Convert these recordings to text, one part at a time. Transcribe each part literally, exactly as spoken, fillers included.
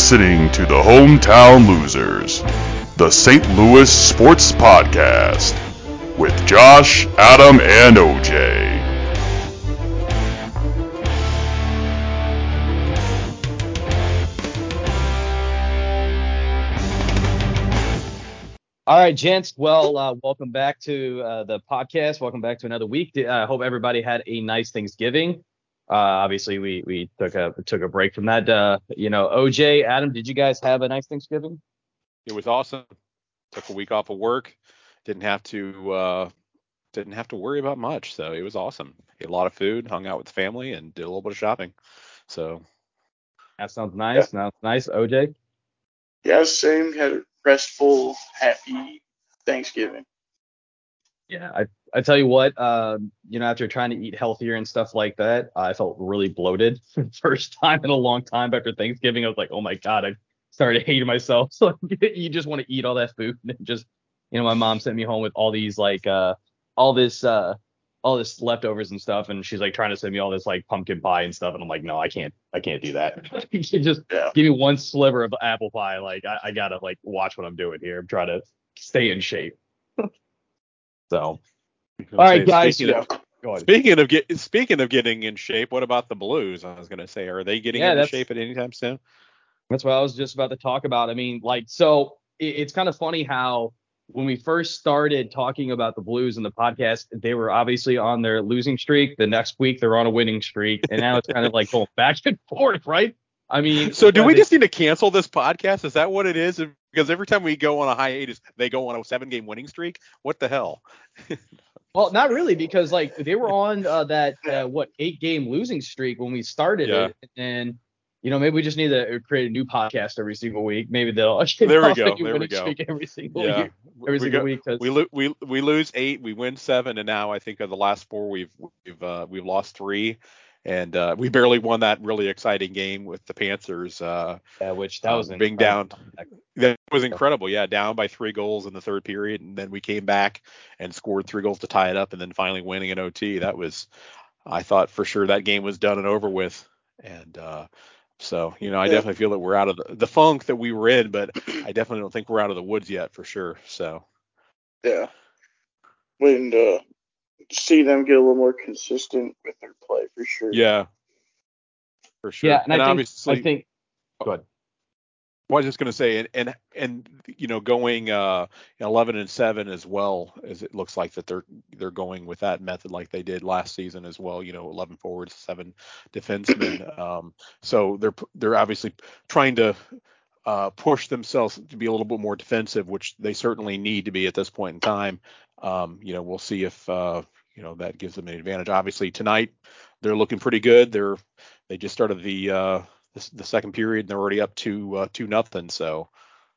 listening to the Hometown Losers, the Saint Louis Sports Podcast, with Josh, Adam, and O J. All right, gents. Well, uh, welcome back to uh, the podcast. Welcome back to another week. I uh, hope everybody had a nice Thanksgiving. Uh, obviously, we we took a took a break from that. Uh, you know, O J, Adam, did you guys have a nice Thanksgiving? It was awesome. Took a week off of work. Didn't have to uh, didn't have to worry about much. So it was awesome. Ate a lot of food, hung out with the family, and did a little bit of shopping. So that sounds nice. Yeah. Sounds nice, O J. Yeah, same. Had a restful, happy Thanksgiving. Yeah, I I tell you what, uh, you know, after trying to eat healthier and stuff like that, I felt really bloated for the first time in a long time after Thanksgiving. I was like, oh my God, I started hating myself. So you just want to eat all that food and just, you know, my mom sent me home with all these like uh all this uh all this leftovers and stuff, and she's like trying to send me all this like pumpkin pie and stuff, and I'm like, no, I can't, I can't do that. You should just yeah. give me one sliver of apple pie. Like I, I gotta like watch what I'm doing here. I'm trying to stay in shape. So, all right, guys. Speaking, yeah. of, speaking of get, speaking of getting in shape, what about the Blues? I was gonna say, are they getting yeah, into shape at any time soon? That's what I was just about to talk about. I mean, like, so it, it's kind of funny how when we first started talking about the Blues in the podcast, they were obviously on their losing streak. The next week they're on a winning streak, and now it's kind of like going back and forth, right? I mean, so do we they, just need to cancel this podcast? Is that what it is? Because every time we go on a hiatus, they go on a seven-game winning streak. What the hell? Well, not really, because like they were on uh, that uh, what eight-game losing streak when we started yeah. it, and you know maybe we just need to create a new podcast every single week. Maybe they'll there we go. There we go. Every single yeah. year, every we single go, week. We lo- we we lose eight, we win seven, and now I think of the last four we've we've uh, we've lost three. And uh, we barely won that really exciting game with the Panthers. Uh, yeah, which that was uh, being down. That was incredible. Yeah, down by three goals in the third period, and then we came back and scored three goals to tie it up, and then finally winning in O T. That was, I thought for sure that game was done and over with. And uh, so, you know, I yeah. definitely feel that we're out of the, the funk that we were in, but I definitely don't think we're out of the woods yet for sure. So. Yeah. When uh, see them get a little more consistent with their play for sure. Yeah. For sure. Yeah, and, and I think, obviously, I think. Go ahead. Well, I was just going to say, and, and and you know, going uh, eleven and seven as well, as it looks like that they're they're going with that method like they did last season as well. You know, eleven forwards, seven defensemen. um, so they're they're obviously trying to uh, push themselves to be a little bit more defensive, which they certainly need to be at this point in time. Um, you know, we'll see if uh, you know that gives them an advantage. Obviously, tonight they're looking pretty good. They're they just started the uh, the, the second period and they're already up to uh, two nothing. So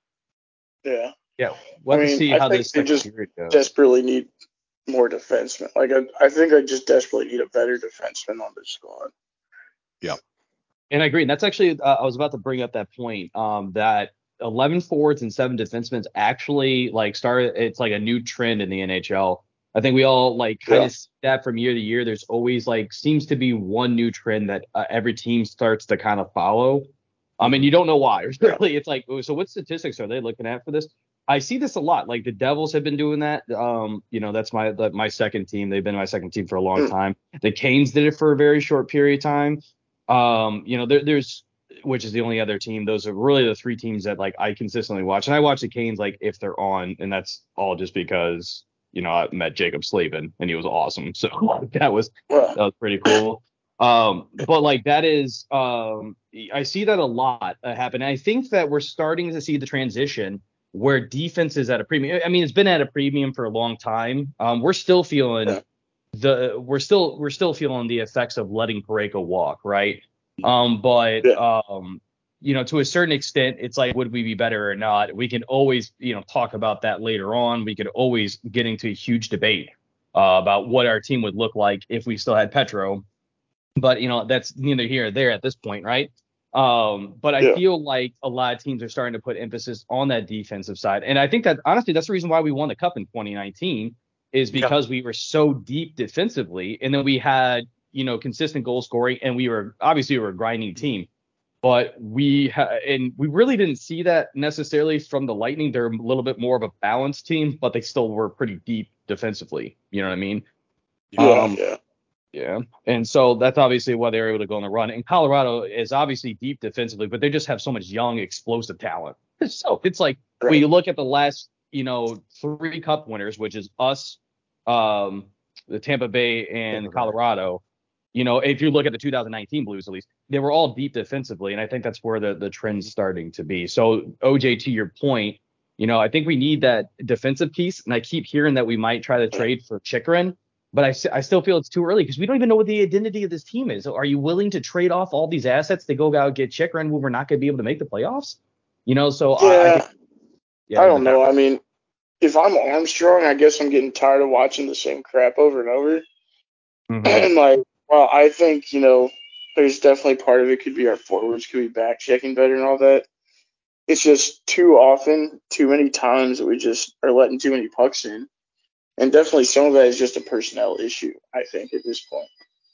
yeah, yeah. We'll I have mean, to see I how think this they just desperately need more defensemen. Like I, I think I just desperately need a better defenseman on the squad. Yeah, and I agree. And that's actually uh, I was about to bring up that point. Um, that eleven forwards and seven defensemen actually like started. It's like a new trend in the N H L. I think we all like kind yeah. of see that from year to year. There's always like seems to be one new trend that uh, every team starts to kind of follow. I mean, you don't know why. Really, it's like, so what statistics are they looking at for this? I see this a lot. Like the Devils have been doing that. Um, you know, that's my my second team. They've been my second team for a long time. The Canes did it for a very short period of time. Um, you know, there, there's which is the only other team. Those are really the three teams that like I consistently watch, and I watch the Canes like if they're on, and that's all just because. You know, I met Jacob Slavin and he was awesome. So that was that was pretty cool. Um, but like that is, um, I see that a lot uh, happen. I think that we're starting to see the transition where defense is at a premium. I mean, it's been at a premium for a long time. Um, we're still feeling yeah. the we're still we're still feeling the effects of letting Parayko walk, right? Um, but yeah. um. You know, to a certain extent, it's like, would we be better or not? We can always, you know, talk about that later on. We could always get into a huge debate uh, about what our team would look like if we still had Petro. But, you know, that's neither here nor there at this point, right? Um, but I yeah. feel like a lot of teams are starting to put emphasis on that defensive side. And I think that, honestly, that's the reason why we won the Cup in twenty nineteen is because yeah. we were so deep defensively. And then we had, you know, consistent goal scoring. And we were, obviously, we were a grinding team. But we ha- and we really didn't see that necessarily from the Lightning. They're a little bit more of a balanced team, but they still were pretty deep defensively. You know what I mean? Yeah, Um, yeah. yeah. And so that's obviously why they were able to go on the run. And Colorado is obviously deep defensively, but they just have so much young, explosive talent. So it's like Right. when you look at the last, you know, three cup winners, which is us, um, the Tampa Bay and Tampa Bay. Colorado, you know, if you look at the two thousand nineteen Blues, at least, they were all deep defensively. And I think that's where the, the trend's starting to be. So, O J, to your point, you know, I think we need that defensive piece. And I keep hearing that we might try to trade for Chychrun. But I, s- I still feel it's too early because we don't even know what the identity of this team is. Are you willing to trade off all these assets to go out get Chychrun when we're not going to be able to make the playoffs? You know, so I, I Yeah, think, yeah, I don't know. I mean, if I'm Armstrong, I guess I'm getting tired of watching the same crap over and over. Mhm. And like, well, I think, you know, there's definitely part of it could be our forwards could be back checking better and all that. It's just too often, too many times that we just are letting too many pucks in. And definitely some of that is just a personnel issue, I think, at this point.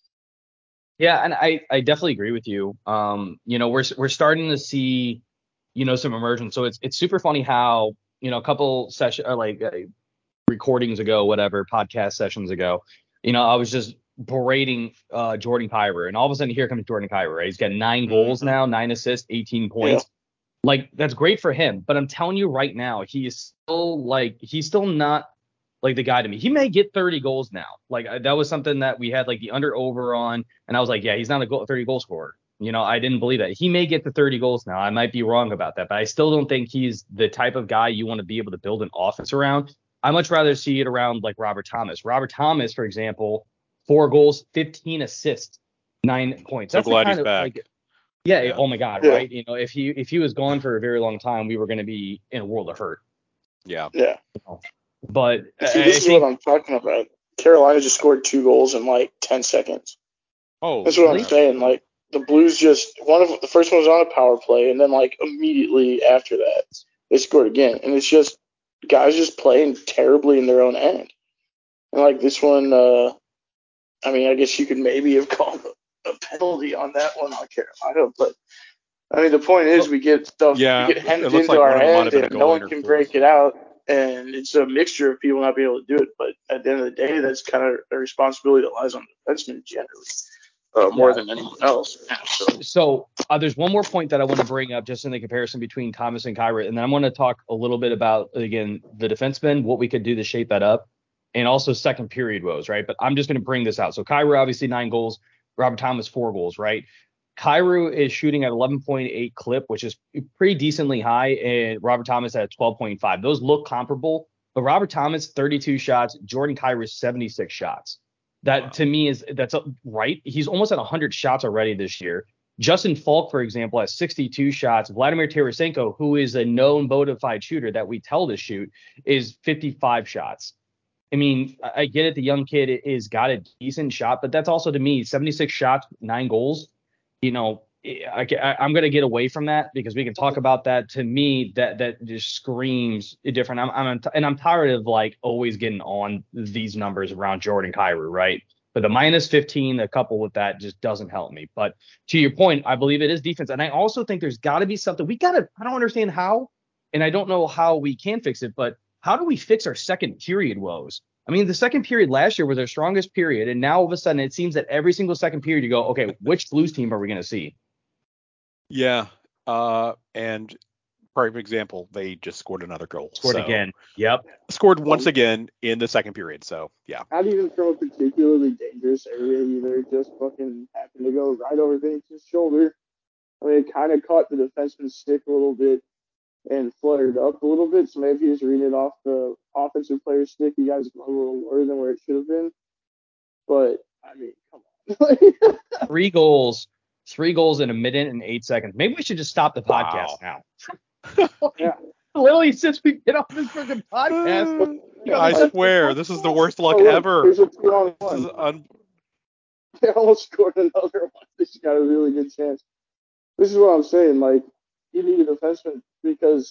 Yeah, and I, I definitely agree with you. Um, you know, we're we're starting to see, you know, some emergence. So it's it's super funny how, you know, a couple session or like uh, recordings ago, whatever, podcast sessions ago, you know, I was just berating uh, Jordan Kyrou, and all of a sudden here comes Jordan Kyrou, right? He's got nine goals now, nine assists, eighteen points. Like that's great for him, but I'm telling you right now, he is still like he's still not like the guy to me. He may get thirty goals now. Like I, that was something that we had like the under over on, and I was like, yeah, he's not a goal, thirty goal scorer. You know, I didn't believe that. He may get to thirty goals now. I might be wrong about that, but I still don't think he's the type of guy you want to be able to build an offense around. I much rather see it around like Robert Thomas. Robert Thomas, for example, four goals, fifteen assists, nine points. So That's the glad kind he's of back. like yeah, Yeah. oh my God, Yeah. right? You know, if he if he was gone for a very long time, we were going to be in a world of hurt. Yeah. Yeah. But See, I, this I is think, what I'm talking about. Carolina just scored two goals in like ten seconds. Oh, That's what really? I'm saying. Like the Blues just one of the first one was on a power play, and then like immediately after that they scored again, and it's just guys just playing terribly in their own end. And like this one, uh, I mean, I guess you could maybe have called a, a penalty on that one on Carolina, but I mean, the point is we get stuff, Yeah, we get hemmed it looks into like our one of them might have end, been a and no goal one can break it out. And it's a mixture of people not being able to do it. But at the end of the day, that's kind of a responsibility that lies on the defenseman generally, uh, more Yeah. than anyone else. So, So uh, there's one more point that I want to bring up just in the comparison between Thomas and Kyrou, and then I'm going to talk a little bit about again the defensemen, what we could do to shape that up, and also second period woes, right? But I'm just going to bring this out. So Kyrou obviously nine goals, Robert Thomas four goals, right? Kyrou is shooting at eleven point eight clip, which is pretty decently high, and Robert Thomas at twelve point five. Those look comparable, but Robert Thomas thirty-two shots, Jordan Kyrou seventy-six shots. That Wow. to me is that's a, right. He's almost at one hundred shots already this year. Justin Falk, for example, has sixty-two shots. Vladimir Tarasenko, who is a known bona fide shooter that we tell to shoot, is fifty-five shots. I mean, I I get it. The young kid is got a decent shot, but that's also to me seventy-six shots, nine goals. You know, I, I, I'm going to get away from that because we can talk about that. To me, that that just screams different. I'm, I'm and I'm tired of like always getting on these numbers around Jordan Kyrou, right? But the minus fifteen, a couple with that, just doesn't help me. But to your point, I believe it is defense, and I also think there's got to be something we got to. I don't understand how, and I don't know how we can fix it, but how do we fix our second period woes? I mean, the second period last year was our strongest period, and now all of a sudden it seems that every single second period you go, okay, which Blues team are we going to see? Yeah. Uh, and perfect example, they just scored another goal. Scored so, again. Yep. Scored once again in the second period. So, yeah. not even from a particularly dangerous area either. Just fucking happened to go right over Vince's shoulder. I mean, it kind of caught the defenseman's stick a little bit and fluttered up a little bit. So maybe if he was reading it off the offensive player's stick, he got his glove a little lower than where it should have been. But, I mean, come on. Three goals, three goals in a minute and eight seconds. Maybe we should just stop the podcast Wow. now. Yeah. Literally, since we get off this freaking podcast. I swear, this is the worst luck Oh, look, ever. there's a two on This is one. un- They almost scored another one. They just got a really good chance. This is what I'm saying. Like, you need a defenseman because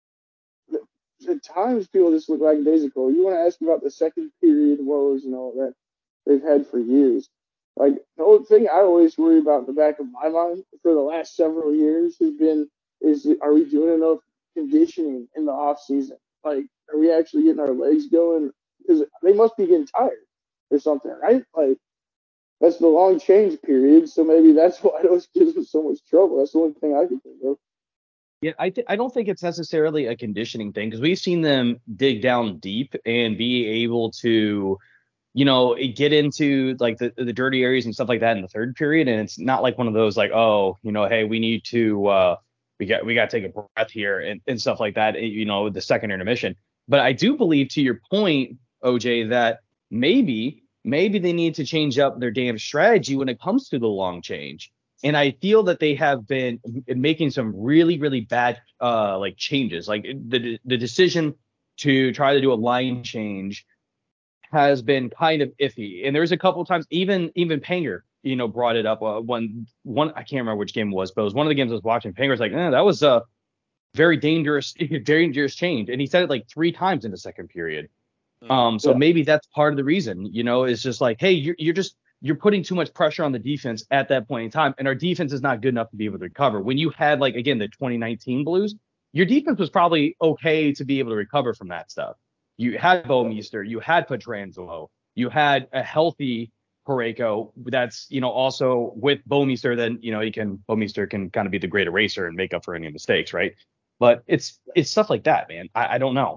at times people just look like days ago. You want to ask about the second period woes and all that they've had for years. Like, the only thing I always worry about in the back of my mind for the last several years has been, is are we doing enough conditioning in the off season? Like, are we actually getting our legs going? Because they must be getting tired or something, right? Like, that's the long change period, so maybe that's why those kids have so much trouble. That's the only thing I can think of. Yeah, I th- I don't think it's necessarily a conditioning thing because we've seen them dig down deep and be able to, you know, get into like the, the dirty areas and stuff like that in the third period. And it's not like one of those like, oh, you know, hey, we need to uh we got we got to take a breath here and, and stuff like that, you know, the second intermission. But I do believe, to your point, O J, that maybe maybe they need to change up their damn strategy when it comes to the long change. And I feel that they have been making some really, really bad uh like changes. Like the the decision to try to do a line change has been kind of iffy. And there's a couple of times, even even Panger, you know, brought it up. Uh, one one I can't remember which game it was, but it was one of the games I was watching. Panger was like, eh, that was a very dangerous, very dangerous change, and he said it like three times in the second period. Um, so Yeah. maybe that's part of the reason. You know, it's just like, hey, you're you're just you're putting too much pressure on the defense at that point in time, and our defense is not good enough to be able to recover. When you had like again the twenty nineteen Blues, your defense was probably okay to be able to recover from that stuff. You had Bouwmeester, you had Pietrangelo, you had a healthy Parayko that's, you know, also with Bouwmeester, then, you know, he can, Bouwmeester can kind of be the great eraser and make up for any mistakes, right? But it's it's stuff like that, man. I, I don't know.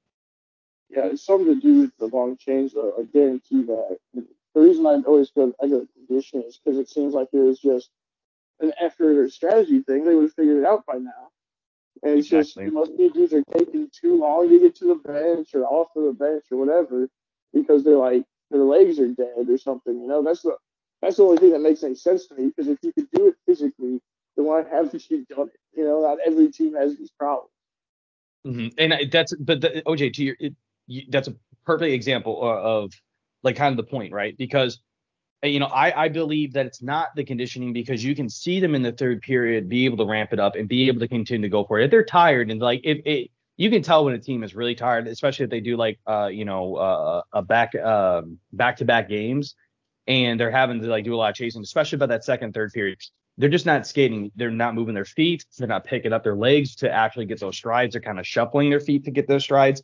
Yeah, it's something to do with the long change, though. I guarantee that. The reason I always go, I go conditioning is because it seems like it was just an effort or strategy thing. They would have figured it out by now. And it's just, Exactly. it must be dudes are taking too long to get to the bench or off of the bench or whatever because they're like, their legs are dead or something. You know, that's the that's the only thing that makes any sense to me. Because if you could do it physically, then why haven't you done it? You know, not every team has these problems. Mm-hmm. And I, that's, but the, O J, to your, it, you, that's a perfect example of, of like kind of the point, right? Because you know, I, I believe that it's not the conditioning because you can see them in the third period be able to ramp it up and be able to continue to go for it. If they're tired and like if it, you can tell when a team is really tired, especially if they do like uh you know uh, a back um back to back games and they're having to like do a lot of chasing, especially by that second third period. They're just not skating. They're not moving their feet. They're not picking up their legs to actually get those strides. They're kind of shuffling their feet to get those strides.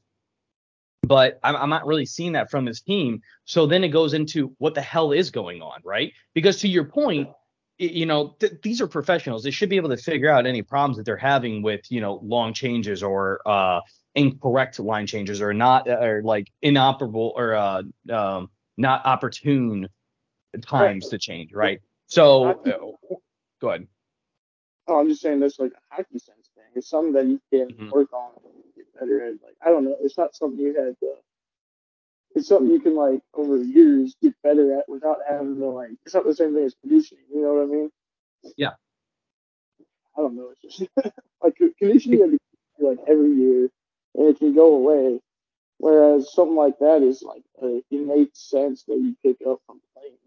But I'm, I'm not really seeing that from his team. So then it goes into what the hell is going on, right? Because to your point, you know, th- these are professionals. They should be able to figure out any problems that they're having with, you know, long changes or uh, incorrect line changes or not or like inoperable or uh, um, not opportune Right. times to change, right? So Hockey, uh, go ahead. oh, I'm just saying that's like a hockey sense thing. It's something that you can Mhm. work on and get better at. Like, I don't know. It's not something you had to, it's something you can like over the years get better at without having to like, it's not the same thing as conditioning. You know what I mean? Yeah. I don't know. It's just like conditioning you do like every year and it can go away. Whereas something like that is like an innate sense that you pick up from playing.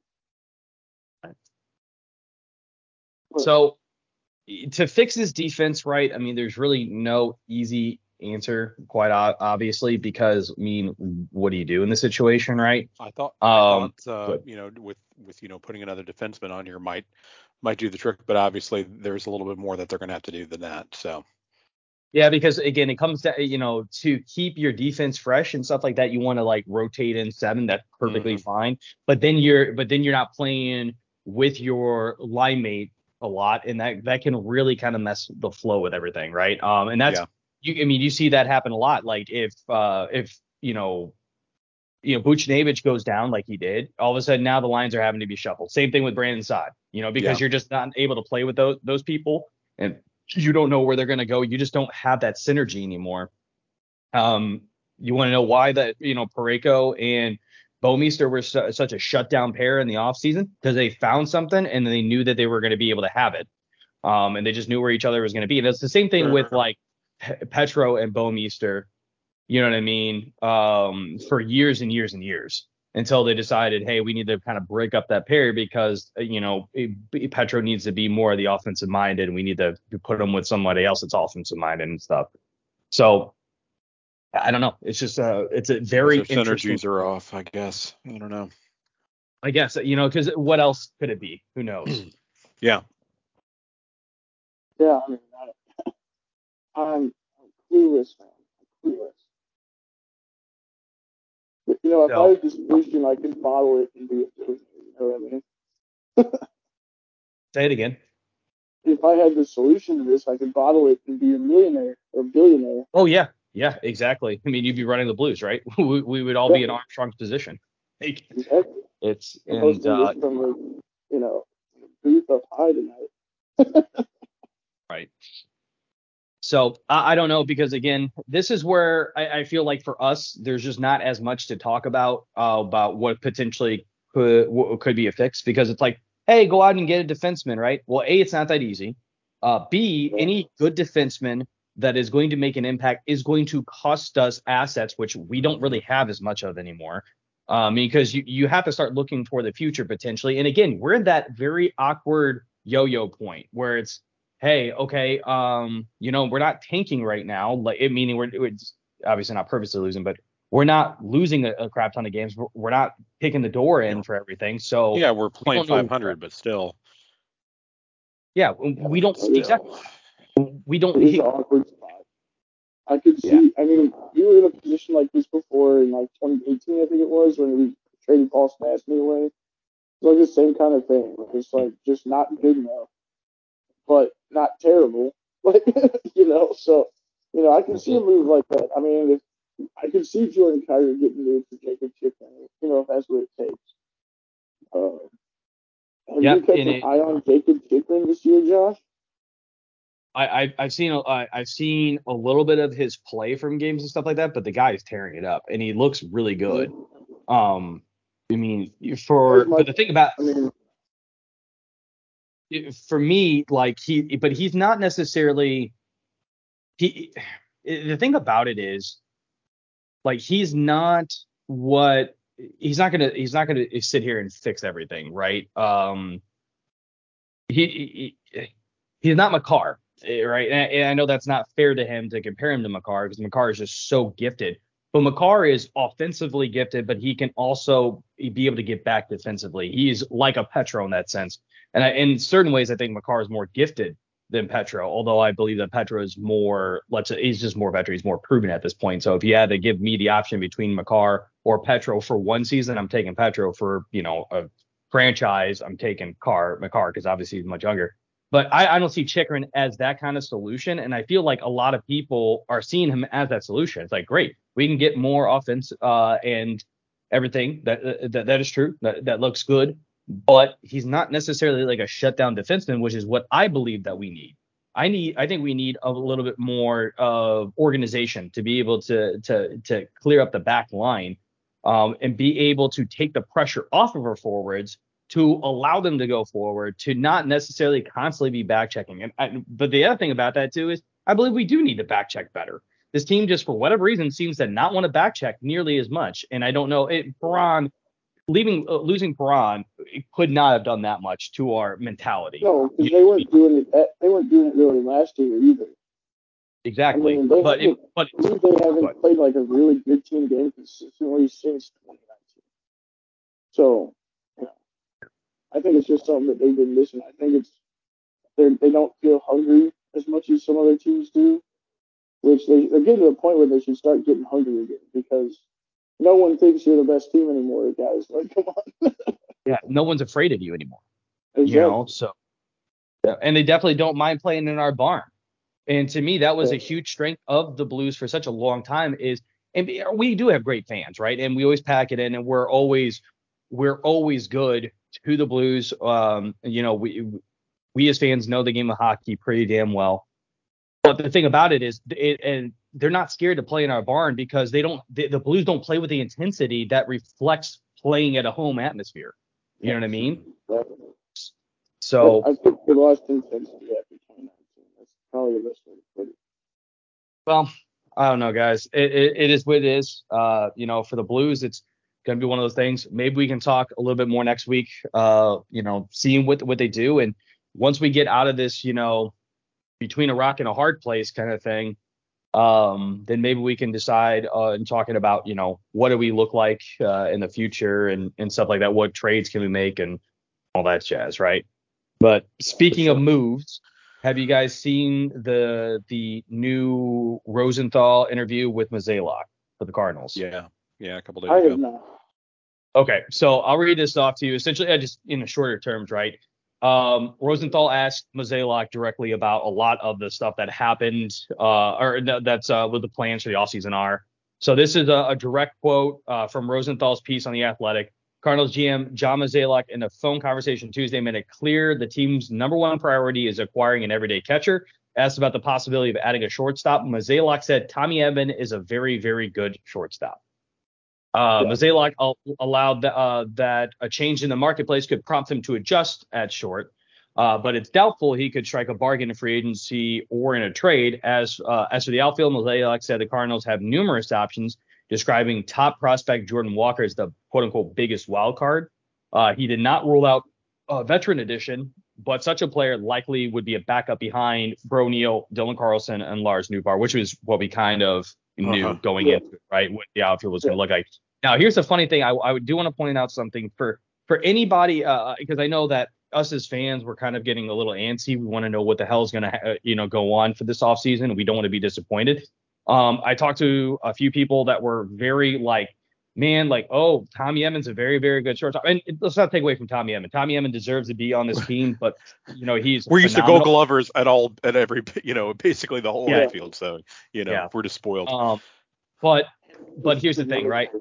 But So to fix this defense, right? I mean, there's really no easy answer, quite obviously, because I mean, what do you do in this situation, right? I thought I thought Um, uh, good. you know with with you know putting another defenseman on here might might do the trick, but obviously there's a little bit more that they're going to have to do than that. So Yeah, because again, it comes to, you know, to keep your defense fresh and stuff like that, you want to like rotate in seven. That's perfectly hmm fine. But then you're, but then you're not playing with your line mate a lot, and that that can really kind of mess the flow with everything, right? Um, and that's yeah, you. I mean, you see that happen a lot. Like if uh if you know you know Buchnevich goes down like he did, all of a sudden now the lines are having to be shuffled. Same thing with Brandon Saad, you know, because yeah. you're just not able to play with those those people and you don't know where they're going to go. You just don't have that synergy anymore. Um, you want to know why that, you know, Parayko and Bouwmeester were su- such a shutdown pair in the offseason? Because they found something and they knew that they were going to be able to have it. Um, and they just knew where each other was going to be. And it's the same thing with Sure. like Pe- Petro and Bouwmeester, you know what I mean? Um, for years and years and years until they decided, hey, we need to kind of break up that pair because, uh, you know, it, Petro needs to be more of the offensive minded and we need to put him with somebody else that's offensive minded and stuff. So I don't know. It's just uh it's a I guess very their interesting synergies are point. off. I guess I don't know. I guess, you know, because what else could it be? Who knows? Yeah. Yeah, I mean, I, I'm clueless, man. I'm clueless. But, you know, if I So, had this solution, I could bottle it and be a billionaire. You know what I mean? say it again. If I had the solution to this, I could bottle it and be a millionaire or billionaire. Oh, yeah. Yeah, exactly. I mean, you'd be running the Blues, right? we, we would all Yeah, be in Armstrong's position. Like, exactly. it's, I'm and, hosting this uh, from a, you know, booth up high tonight. right. So I, I don't know, because again, this is where I, I feel like for us, there's just not as much to talk about uh, about what potentially could what could be a fix, because it's like, hey, go out and get a defenseman, right? Well, A, it's not that easy. Uh, B, Yeah. any good defenseman that is going to make an impact is going to cost us assets, which we don't really have as much of anymore. Um, because you, you have to start looking for the future potentially. And again, we're in that very awkward yo-yo point where it's, hey, okay, um, you know, we're not tanking right now, like it meaning we're it's obviously not purposely losing, but we're not losing a, a crap ton of games. We're, we're not kicking the door in Yeah. for everything. So Yeah, we're we playing don't know. five hundred, but still. Yeah, we don't Still. exactly. We don't. It is He, an awkward spot. I could yeah. see, I mean, we were in a position like this before in like twenty eighteen, I think it was, when we traded Paul Stastny away. It's like the same kind of thing. It's like just not good enough, but not terrible. Like, you know, so, you know, I can see a move like that. I mean, if I could see Jordan Kyrie getting moved for Jacob Chipman, you know, if that's what it takes. Uh, have you Yep. kept And an it, eye on Jacob Chipman this year, Josh? I, I I've seen a- I, I've seen a little bit of his play from games and stuff like that, but the guy is tearing it up and he looks really good. Um, I mean, Where's for my, but the thing about I mean, for me, like he, but he's not necessarily he. The thing about it is, like, he's not what he's not gonna he's not gonna sit here and fix everything, right? Um, he, he he's not Makar, eh, right? And, and I know that's not fair to him to compare him to Makar, because Makar is just so gifted. But Makar is offensively gifted, but he can also be able to get back defensively. He's like a Petro in that sense. And I, in certain ways, I think Makar is more gifted than Petro, although I believe that Petro is more, let's say, he's just more veteran. He's more proven at this point. So if you had to give me the option between Makar or Petro for one season, I'm taking Petro. For, you know, a franchise, I'm taking Carr, Makar, because obviously he's much younger. But I, I don't see Chikrin as that kind of solution. And I feel like a lot of people are seeing him as that solution. It's like, great, we can get more offense uh, and everything. That, that that is true. That, that looks good. But he's not necessarily like a shutdown defenseman, which is what I believe that we need. I need, I think we need a little bit more of organization to be able to to to clear up the back line, um, and be able to take the pressure off of our forwards to allow them to go forward, to not necessarily constantly be back checking. And I, but the other thing about that too is I believe we do need to back check better. This team just for whatever reason seems to not want to back check nearly as much. And I don't know, it Perron leaving uh, losing Perron could not have done that much to our mentality. no, because You they know, weren't doing it. That, they weren't doing it really last year either. I exactly. mean, they But it, haven't. but To me, they but haven't played like a really good team game consistently since twenty nineteen. So, yeah, I think it's just something that they've been missing. I think it's they they don't feel hungry as much as some other teams do, which they, they're getting to the point where they should start getting hungry again, because no one thinks you're the best team anymore, guys. Like, come on. yeah, no one's afraid of you anymore. You know, Exactly. so yeah, and they definitely don't mind playing in our barn. And to me, that was Yeah. a huge strength of the Blues for such a long time. Is and we do have great fans, right? And we always pack it in, and we're always we're always good to the Blues. Um, you know, we we as fans know the game of hockey pretty damn well. But the thing about it is, it, and they're not scared to play in our barn, because they don't. The, the Blues don't play with the intensity that reflects playing at a home atmosphere. You know what I mean? Definitely. So, I think they lost intensity after twenty nineteen. That's probably the best way to put it. well, I don't know, guys. It, it, it is what it is. Uh, you know, for the Blues, it's going to be one of those things. Maybe we can talk a little bit more next week. Uh, you know, seeing what what they do, and once we get out of this, you know, between a rock and a hard place kind of thing, um, then maybe we can decide uh, in talking about, you know, what do we look like uh, in the future and, and stuff like that. What trades can we make and all that jazz, right? But speaking sure. of moves, have you guys seen the the new Rosenthal interview with Mozeliak for the Cardinals? Yeah, yeah, a couple days I ago. have not. Okay, so I'll read this off to you. Essentially, I just in the shorter terms, right? Um, Rosenthal asked Mozeliak directly about a lot of the stuff that happened, uh, or th- that's uh, what the plans for the offseason are. So this is a, a direct quote uh, from Rosenthal's piece on The Athletic. Cardinals G M John Mozeliak in a phone conversation Tuesday made it clear the team's number one priority is acquiring an everyday catcher. Asked about the possibility of adding a shortstop, Mozeliak said Tommy Edman is a very, very good shortstop. Uh, Yeah. Mozeliak al- allowed th- uh, that a change in the marketplace could prompt him to adjust at short, uh, but it's doubtful he could strike a bargain in free agency or in a trade. As uh, as for the outfield, Mozeliak said the Cardinals have numerous options, describing top prospect Jordan Walker as the quote-unquote biggest wild card. Uh, he did not rule out a veteran addition, but such a player likely would be a backup behind Bro Neal, Dylan Carlson, and Lars Newbar, which was what we kind of knew Uh-huh. going Yeah. into it, right? What the outfield was Yeah. going to look like. Now, here's the funny thing. I, I do want to point out something for for anybody, uh, because I know that us as fans, we're kind of getting a little antsy. We want to know what the hell is going to, ha- you know, go on for this offseason, and we don't want to be disappointed. Um, I talked to a few people that were very like, man, like, oh, Tommy Edman's a very, very good shortstop. And let's not take away from Tommy Edman. Tommy Edman deserves to be on this team, but you know, he's We're used to phenomenal. Gold Glovers at all at every you know basically the whole Yeah. infield. So you know Yeah. we're just spoiled. Um, but but here's the thing, right?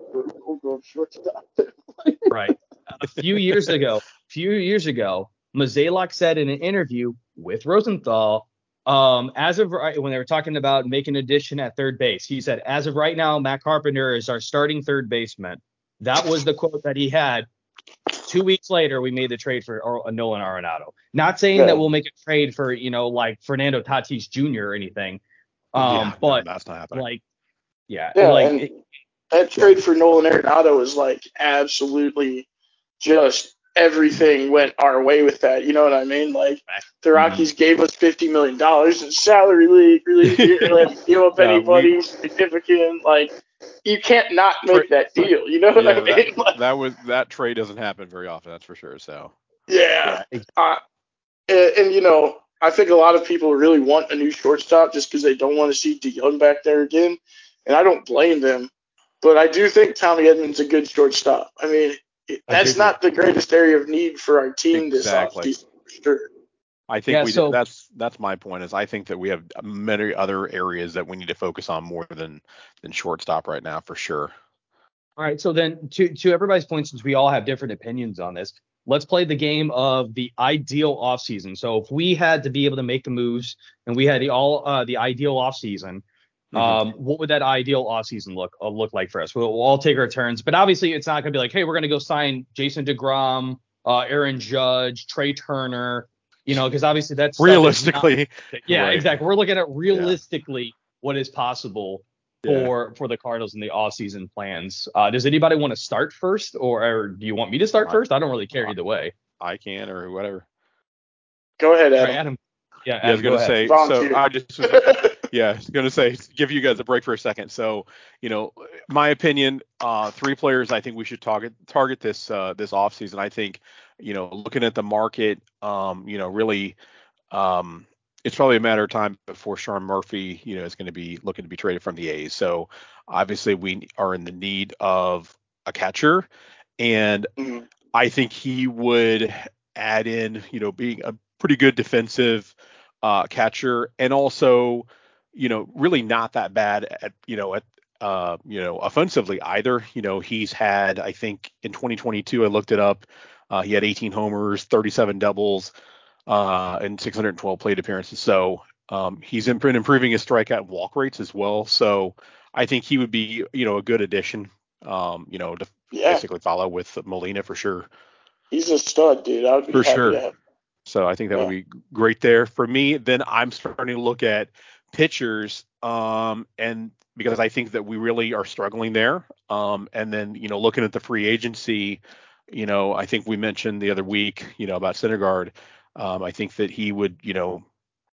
Right. A few years ago, few years ago, Mozeliak said in an interview with Rosenthal, um, as of right when they were talking about making an addition at third base, he said, as of right now, Matt Carpenter is our starting third baseman. That was the quote that he had. Two weeks later, we made the trade for or, Nolan Arenado. Not saying Yeah. that we'll make a trade for, you know, like Fernando Tatis Junior or anything. Um, yeah, but no, that's not happening. like, yeah, Yeah, like and it, that trade for Nolan Arenado is like absolutely just everything went our way with that. You know what I mean? Like the Rockies gave us fifty million dollars in salary league. Really didn't really have to give up Yeah, anybody we- significant. Like you can't not Tra- make that deal. You know what yeah, I mean? that, Like, that was that trade doesn't happen very often. That's for sure. So yeah. yeah, Uh, and, and you know, I think a lot of people really want a new shortstop just because they don't want to see DeYoung back there again, and I don't blame them. But I do think Tommy Edman's a good shortstop. I mean, it- I that's agree. not the greatest area of need for our team this Exactly. offseason, for sure. I think Yeah, we so- that's that's my point is I think that we have many other areas that we need to focus on more than than shortstop right now for sure. All right, so then to to everybody's point, since we all have different opinions on this, let's play the game of the ideal offseason. So if we had to be able to make the moves and we had the all uh, the ideal offseason, Mhm. um, what would that ideal offseason look uh, look like for us? We'll, we'll all take our turns, but obviously it's not going to be like, hey, we're going to go sign Jason DeGrom, uh, Aaron Judge, Trey Turner, you know, because obviously that's stuff is Realistically, not- yeah, right. exactly. We're looking at realistically what is possible Yeah. for for the Cardinals in the offseason plans. Uh, does anybody want to start first, or, or do you want me to start I- first? I don't really care I- either way. I can or whatever. Go ahead, All Adam. right, Adam. Yeah, Yeah, I was Adam, go gonna ahead. say. Volunteer. So I just was, yeah, I was gonna say give you guys a break for a second. So you know, my opinion, uh, three players I think we should target target this uh, this offseason. I think you know, looking at the market, um, you know, really, um, it's probably a matter of time before Sean Murphy, you know, is going to be looking to be traded from the A's. So obviously we are in the need of a catcher, and Mhm. I think he would add in, you know, being a pretty good defensive uh, catcher, and also, you know, really not that bad at, you know, at, uh, you know, offensively either. You know, he's had, I think, in twenty twenty-two, I looked it up, uh, he had eighteen homers, thirty-seven doubles, uh, and six hundred twelve plate appearances. So um, he's been improving his strikeout and walk rates as well. So I think he would be, you know, a good addition. Um, you know, to Yeah, basically follow with Molina for sure. he's a stud, dude. I would be For happy sure. to have. So I think that Yeah. would be great there for me. Then I'm starting to look at pitchers, um, and because I think that we really are struggling there. Um, and then you know, looking at the free agency, you know, I think we mentioned the other week, you know, about Syndergaard. Um, I think that he would, you know,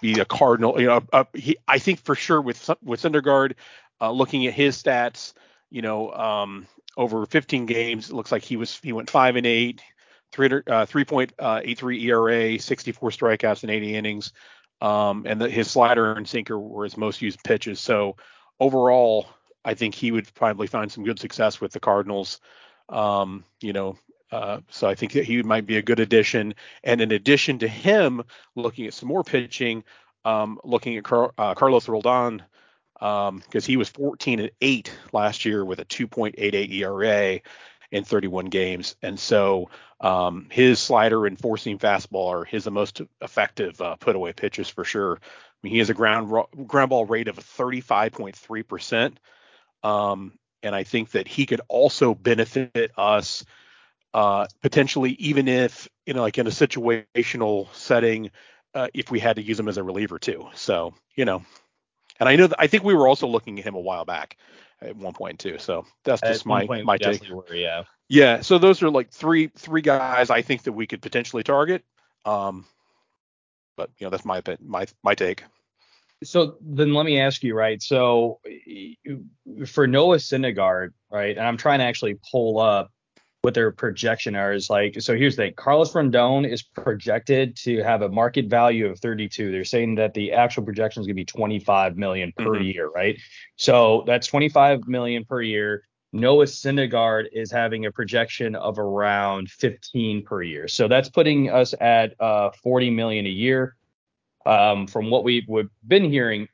be a Cardinal. You know, uh, he, I think for sure with with Syndergaard, uh, looking at his stats, you know, um, over fifteen games, it looks like he was he went five and eight, three uh, three point eight three E R A, sixty-four strikeouts in eighty innings, um, and the, his slider and sinker were his most used pitches. So overall, I think he would probably find some good success with the Cardinals. Um, you know, uh, so I think that he might be a good addition. And in addition to him, looking at some more pitching, um, looking at Car- uh, Carlos Rodon, because um, he was fourteen and eight last year with a two point eight eight E R A in thirty-one games. And so um, his slider and four-seam fastball are his most effective uh, put-away pitches for sure. I mean, he has a ground ground ball rate of thirty-five point three percent. Um, and I think that he could also benefit us uh, potentially, even if, you know, like in a situational setting, uh, if we had to use him as a reliever too. So, you know, and I know that I think we were also looking at him a while back at one point too. So that's just At one my, point, my we take. definitely were, yeah. Yeah. So those are like three, three guys I think that we could potentially target. Um, but you know, that's my, my, my take. So then let me ask you, right? So for Noah Syndergaard, right? And I'm trying to actually pull up what their projection are. Is like, so here's the thing. Carlos Rondon is projected to have a market value of thirty-two. They're saying that the actual projection is going to be twenty-five million per Mm-hmm. year, right? So that's twenty-five million per year. Noah Syndergaard is having a projection of around fifteen per year. So that's putting us at uh, forty million a year. Um, from what we've, we've been hearing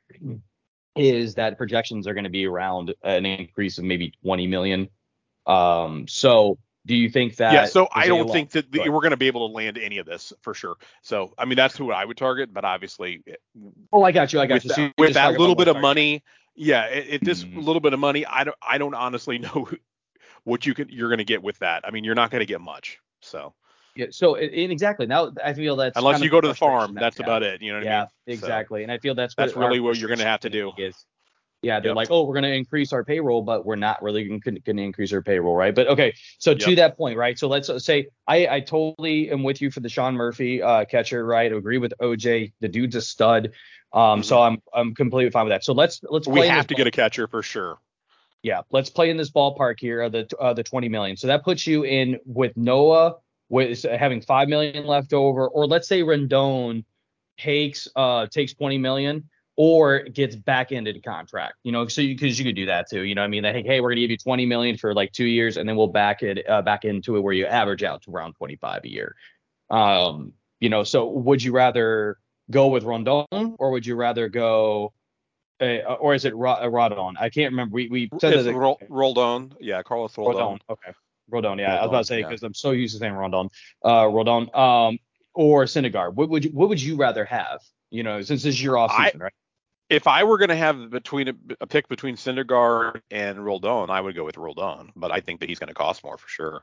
is that projections are going to be around an increase of maybe twenty million. Um, so do you think that? Yeah, so I don't lot- think that the, we're going to be able to land any of this for sure. So, I mean, that's who I would target, but obviously. Oh, I got you. I got with you. So that, with that little bit of target. money, yeah, it, it this Mm-hmm. little bit of money, I don't, I don't honestly know what you can, you're going to get with that. I mean, you're not going to get much. So. Yeah, so and exactly now I feel that's unless kind you of go to the farm, frustration that's that we about have. it. You know what Yeah, I mean? exactly. So and I feel that's that's what really our what you're going to have to frustration do. is. Yeah, they're Yep. like, oh, we're going to increase our payroll, but we're not really going to increase our payroll, right? But okay, so to Yep. that point, right? So let's say I, I totally am with you for the Sean Murphy uh, catcher, right? I agree with O J. The dude's a stud. Um, Mhm. so I'm I'm completely fine with that. So let's let's We play in have this to get a catcher for sure. Yeah, let's play in this ballpark here, uh, the uh, the twenty million. So that puts you in with Noah with having five million left over, or let's say Rendon takes uh takes twenty million or gets back into the contract. You know, so because you, you could do that too. You know what I mean? That hey, hey, we're gonna give you twenty million for like two years, and then we'll back it uh, back into it where you average out to around twenty-five a year. Um, you know, so would you rather go with Rondon or would you rather go? Uh, or is it Rod- uh, Rodon? I can't remember. We we said It's that ro- Roldan. Yeah, Carlos Roldan. Rodon. Okay, Rodon. Yeah, I was Roldan, about to say yeah. because I'm so used to saying Rodon. Uh, Rodon. Um, or Syndergaard. What would you What would you rather have? You know, since this is your off season, I, right? If I were going to have between a, a pick between Syndergaard and Roldan, I would go with Roldan. But I think that he's going to cost more for sure.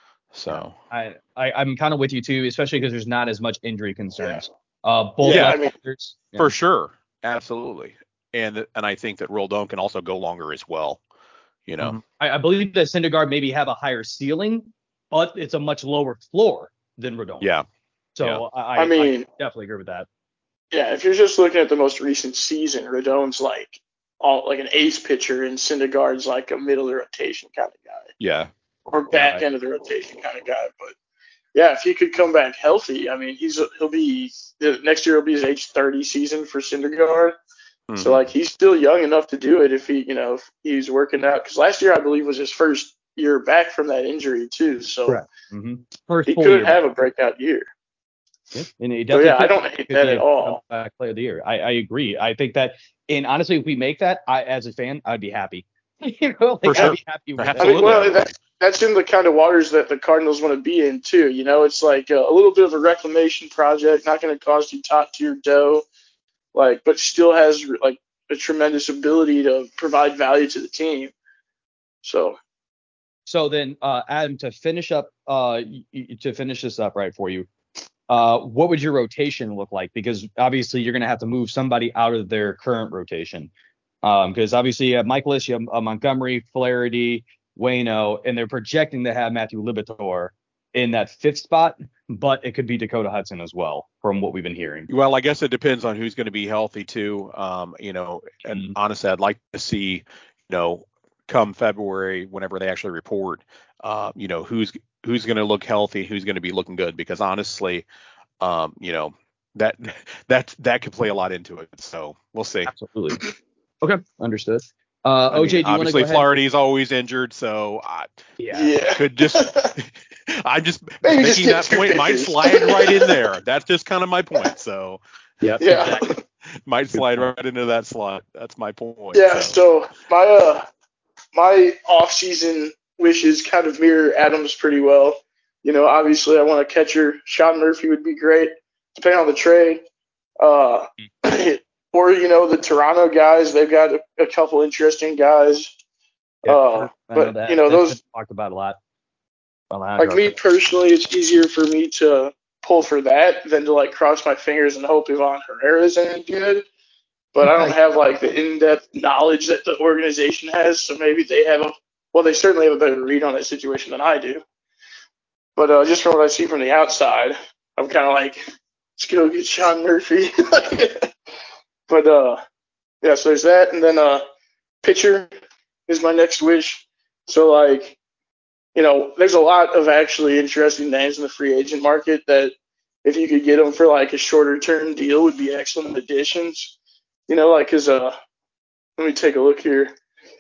So I, I I'm kind of with you too, especially because there's not as much injury concerns. Uh, both Yeah, left I mean- fielders. Yeah. for sure, absolutely. And and I think that Roldan can also go longer as well. You know. Mhm. I, I believe that Syndergaard maybe have a higher ceiling, but it's a much lower floor than Rodon. Yeah. So yeah. I, I mean- I definitely agree with that. Yeah, if you're just looking at the most recent season, Rodon's like all like an ace pitcher, and Syndergaard's like a middle of the rotation kind of guy, Yeah. or back Right. end of the rotation kind of guy. But yeah, if he could come back healthy, I mean, he's he'll be the next year will be his age thirty season for Syndergaard. Mhm. So like he's still young enough to do it if he you know if he's working out, because last year I believe was his first year back from that injury too. So Correct. Mm-hmm. First he full could year. have a breakout year. Yeah. And it So definitely yeah, I could- don't hate could that be at a all. comeback player of the year. I, I agree. I think that, and honestly, if we make that, I as a fan, I'd be happy. you know, like, For sure. I'd be happy with I that. mean, Absolutely. well, that, that's in the kind of waters that the Cardinals want to be in too. You know, it's like a, a little bit of a reclamation project, not going to cost you top tier dough, like, but still has like a tremendous ability to provide value to the team. So So then, uh, Adam, to finish up, uh, y- y- to finish this up right for you, uh, what would your rotation look like? Because obviously you're going to have to move somebody out of their current rotation. Um, because obviously you have Michaelis, you have uh, Montgomery, Flaherty, Waino, and they're projecting to have Matthew Liberatore in that fifth spot. but it could be Dakota Hudson as well, from what we've been hearing. Well, I guess it depends on who's going to be healthy too. Um, you know, and Mm-hmm. honestly, I'd like to see, you know, come February, whenever they actually report, uh, you know, who's who's going to look healthy, who's going to be looking good, because honestly, um, you know, that that that could play a lot into it. So we'll see. Absolutely. Okay, understood. Uh, I O J, mean, do you want to go obviously ahead? Flaherty's always injured, so I Yeah. Yeah. could just I'm just Maybe just making get that two point. Might pitchers. slide right in there. That's just kind of my point. So Yep. Yeah. Exactly. might slide point. right into that slot. That's my point. Yeah. So. So my uh my off season wishes kind of mirror Adams pretty well. You know, obviously I want a catcher. Sean Murphy would be great, depending on the trade. Uh, or you know the Toronto guys, they've got a, a couple interesting guys. Yeah, Uh, I know but that. you know That's those been talked about a lot. like me personally, it's easier for me to pull for that than to like cross my fingers and hope Ivan Herrera's any good. But I don't have like the in-depth knowledge that the organization has, so maybe they have a well, they certainly have a better read on that situation than I do. But uh, just from what I see from the outside, I'm kind of like, let's go get Sean Murphy. But uh, yeah, so there's that, and then uh, pitcher is my next wish. So like, you know, there's a lot of actually interesting names in the free agent market that if you could get them for like a shorter term deal would be excellent additions. You know, like, cause uh, let me take a look here.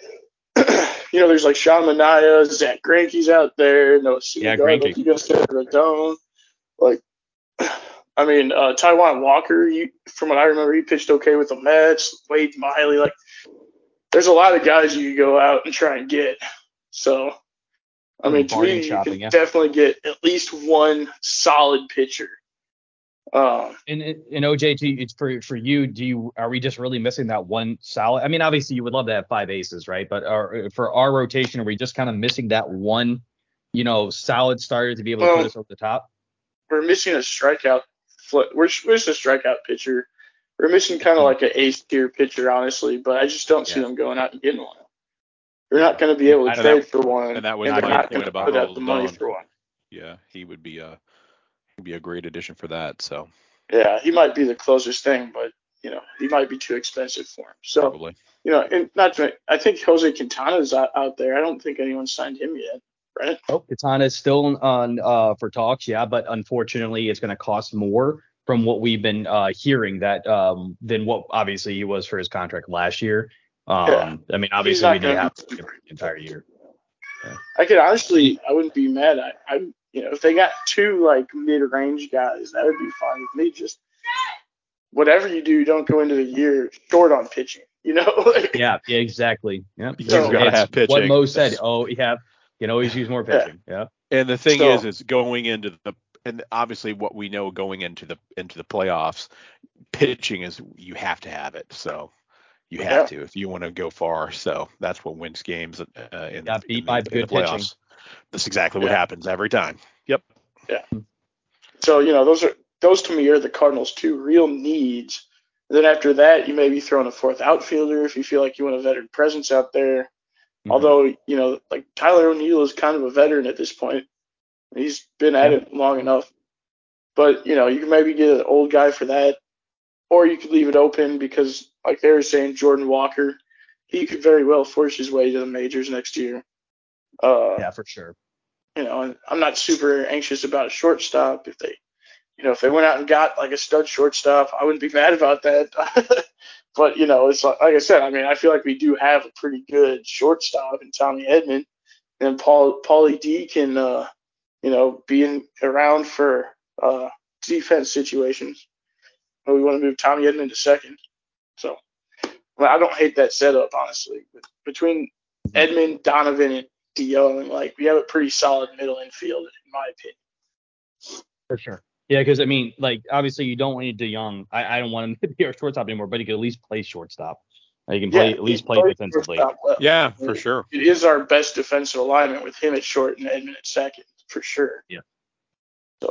You know, there's like Sean Manaea, Zach Greinke's out there, Noah Yeah, Syndergaard, Greinke. like you guys said, Rodon. Like, I mean, uh, Taijuan Walker, you, from what I remember, he pitched okay with the Mets. Wade Miley, like, there's a lot of guys you could go out and try and get. So, I mean, to Bargain me, you shopping, can yeah. definitely get at least one solid pitcher. Um, And and O J, to, it's for for you. Do you are we just really missing that one solid? I mean, obviously you would love to have five aces, right? But are, for our rotation, are we just kind of missing that one, you know, solid starter to be able to well, put us over the top? we're missing a strikeout. We're, we're missing a strikeout pitcher. We're missing kind of like an ace tier pitcher, honestly. But I just don't see Yeah. them going out and getting one. They're Yeah. not going to be able to And trade that- for one, and that was and they're my not going point to about put out the money Rodon. for one. Yeah, he would be a he'd be a great addition for that. So Yeah, he might be the closest thing, but you know, he might be too expensive for him. So, probably. you know, and not to, I think Jose Quintana's out, out there. I don't think anyone signed him yet, right? Oh, Katana's still on uh, for talks, yeah, but unfortunately, it's going to cost more from what we've been uh, hearing that um, than what obviously he was for his contract last year. Um, Yeah. I mean, He's obviously, not we need to going have to the entire year. I could honestly, I wouldn't be mad. I, I, you know, if they got two like mid-range guys, that would be fine with me. Just whatever you do, don't go into the year short on pitching. You know? Like, Yeah, yeah, exactly. Yeah, You So- gotta it's have pitching. what Mo said. Oh, yeah, you can always use more Yeah. pitching. Yeah, And the thing So- is, is going into the and obviously what we know going into the into the playoffs, pitching is you have to have it. So you have Yeah. to if you want to go far. So that's what wins games uh, in, Got the, beat in, by the, in the good pitching. playoffs. That's exactly what Yeah. happens every time. Yep. So, you know, those are those to me are the Cardinals' two real needs. And then after that, you may be throwing a fourth outfielder if you feel like you want a veteran presence out there. Mhm. Although, you know, like Tyler O'Neill is kind of a veteran at this point. He's been at Yeah. it long enough. But, you know, you can maybe get an old guy for that. Or you could leave it open because, like they were saying, Jordan Walker, he could very well force his way to the majors next year. Uh, yeah, for sure. You know, and I'm not super anxious about a shortstop. If they, you know, if they went out and got like a stud shortstop, I wouldn't be mad about that. But you know, it's like, like I said. I mean, I feel like we do have a pretty good shortstop in Tommy Edman, and Paul Paulie D can, uh, you know, be in around for uh, defense situations. But we want to move Tommy Edman to second. So, well, I don't hate that setup, honestly. But between Edman, Donovan, and DeYoung, like, we have a pretty solid middle infield, in my opinion. For sure. Yeah, because I mean, like obviously you don't need DeYoung. I, I don't want him to be our shortstop anymore, but he could at least play shortstop. Like, he can play Yeah, at least he play plays defensively. shortstop well. Yeah, for sure. It is our best defensive alignment with him at short and Edman at second, for sure. Yeah. So,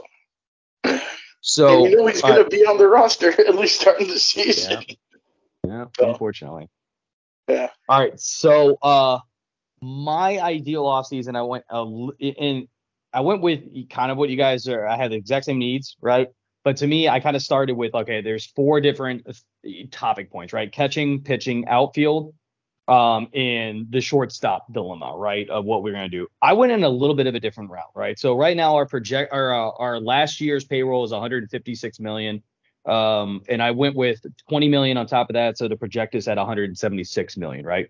So and you know he's uh, going to be on the roster at least starting the season. yeah, yeah, So, unfortunately. yeah. All right, so uh, my ideal offseason, I went uh, in I went with kind of what you guys are. I had the exact same needs, right? But to me, I kind of started with, okay, there's four different topic points, right? Catching, pitching, outfield, um, and the shortstop dilemma, right? Of what we're going to do. I went in a little bit of a different route, right? So right now our project, our, uh, our last year's payroll is one hundred fifty-six million. Um, and I went with twenty million on top of that. So the project is at one hundred seventy-six million, right?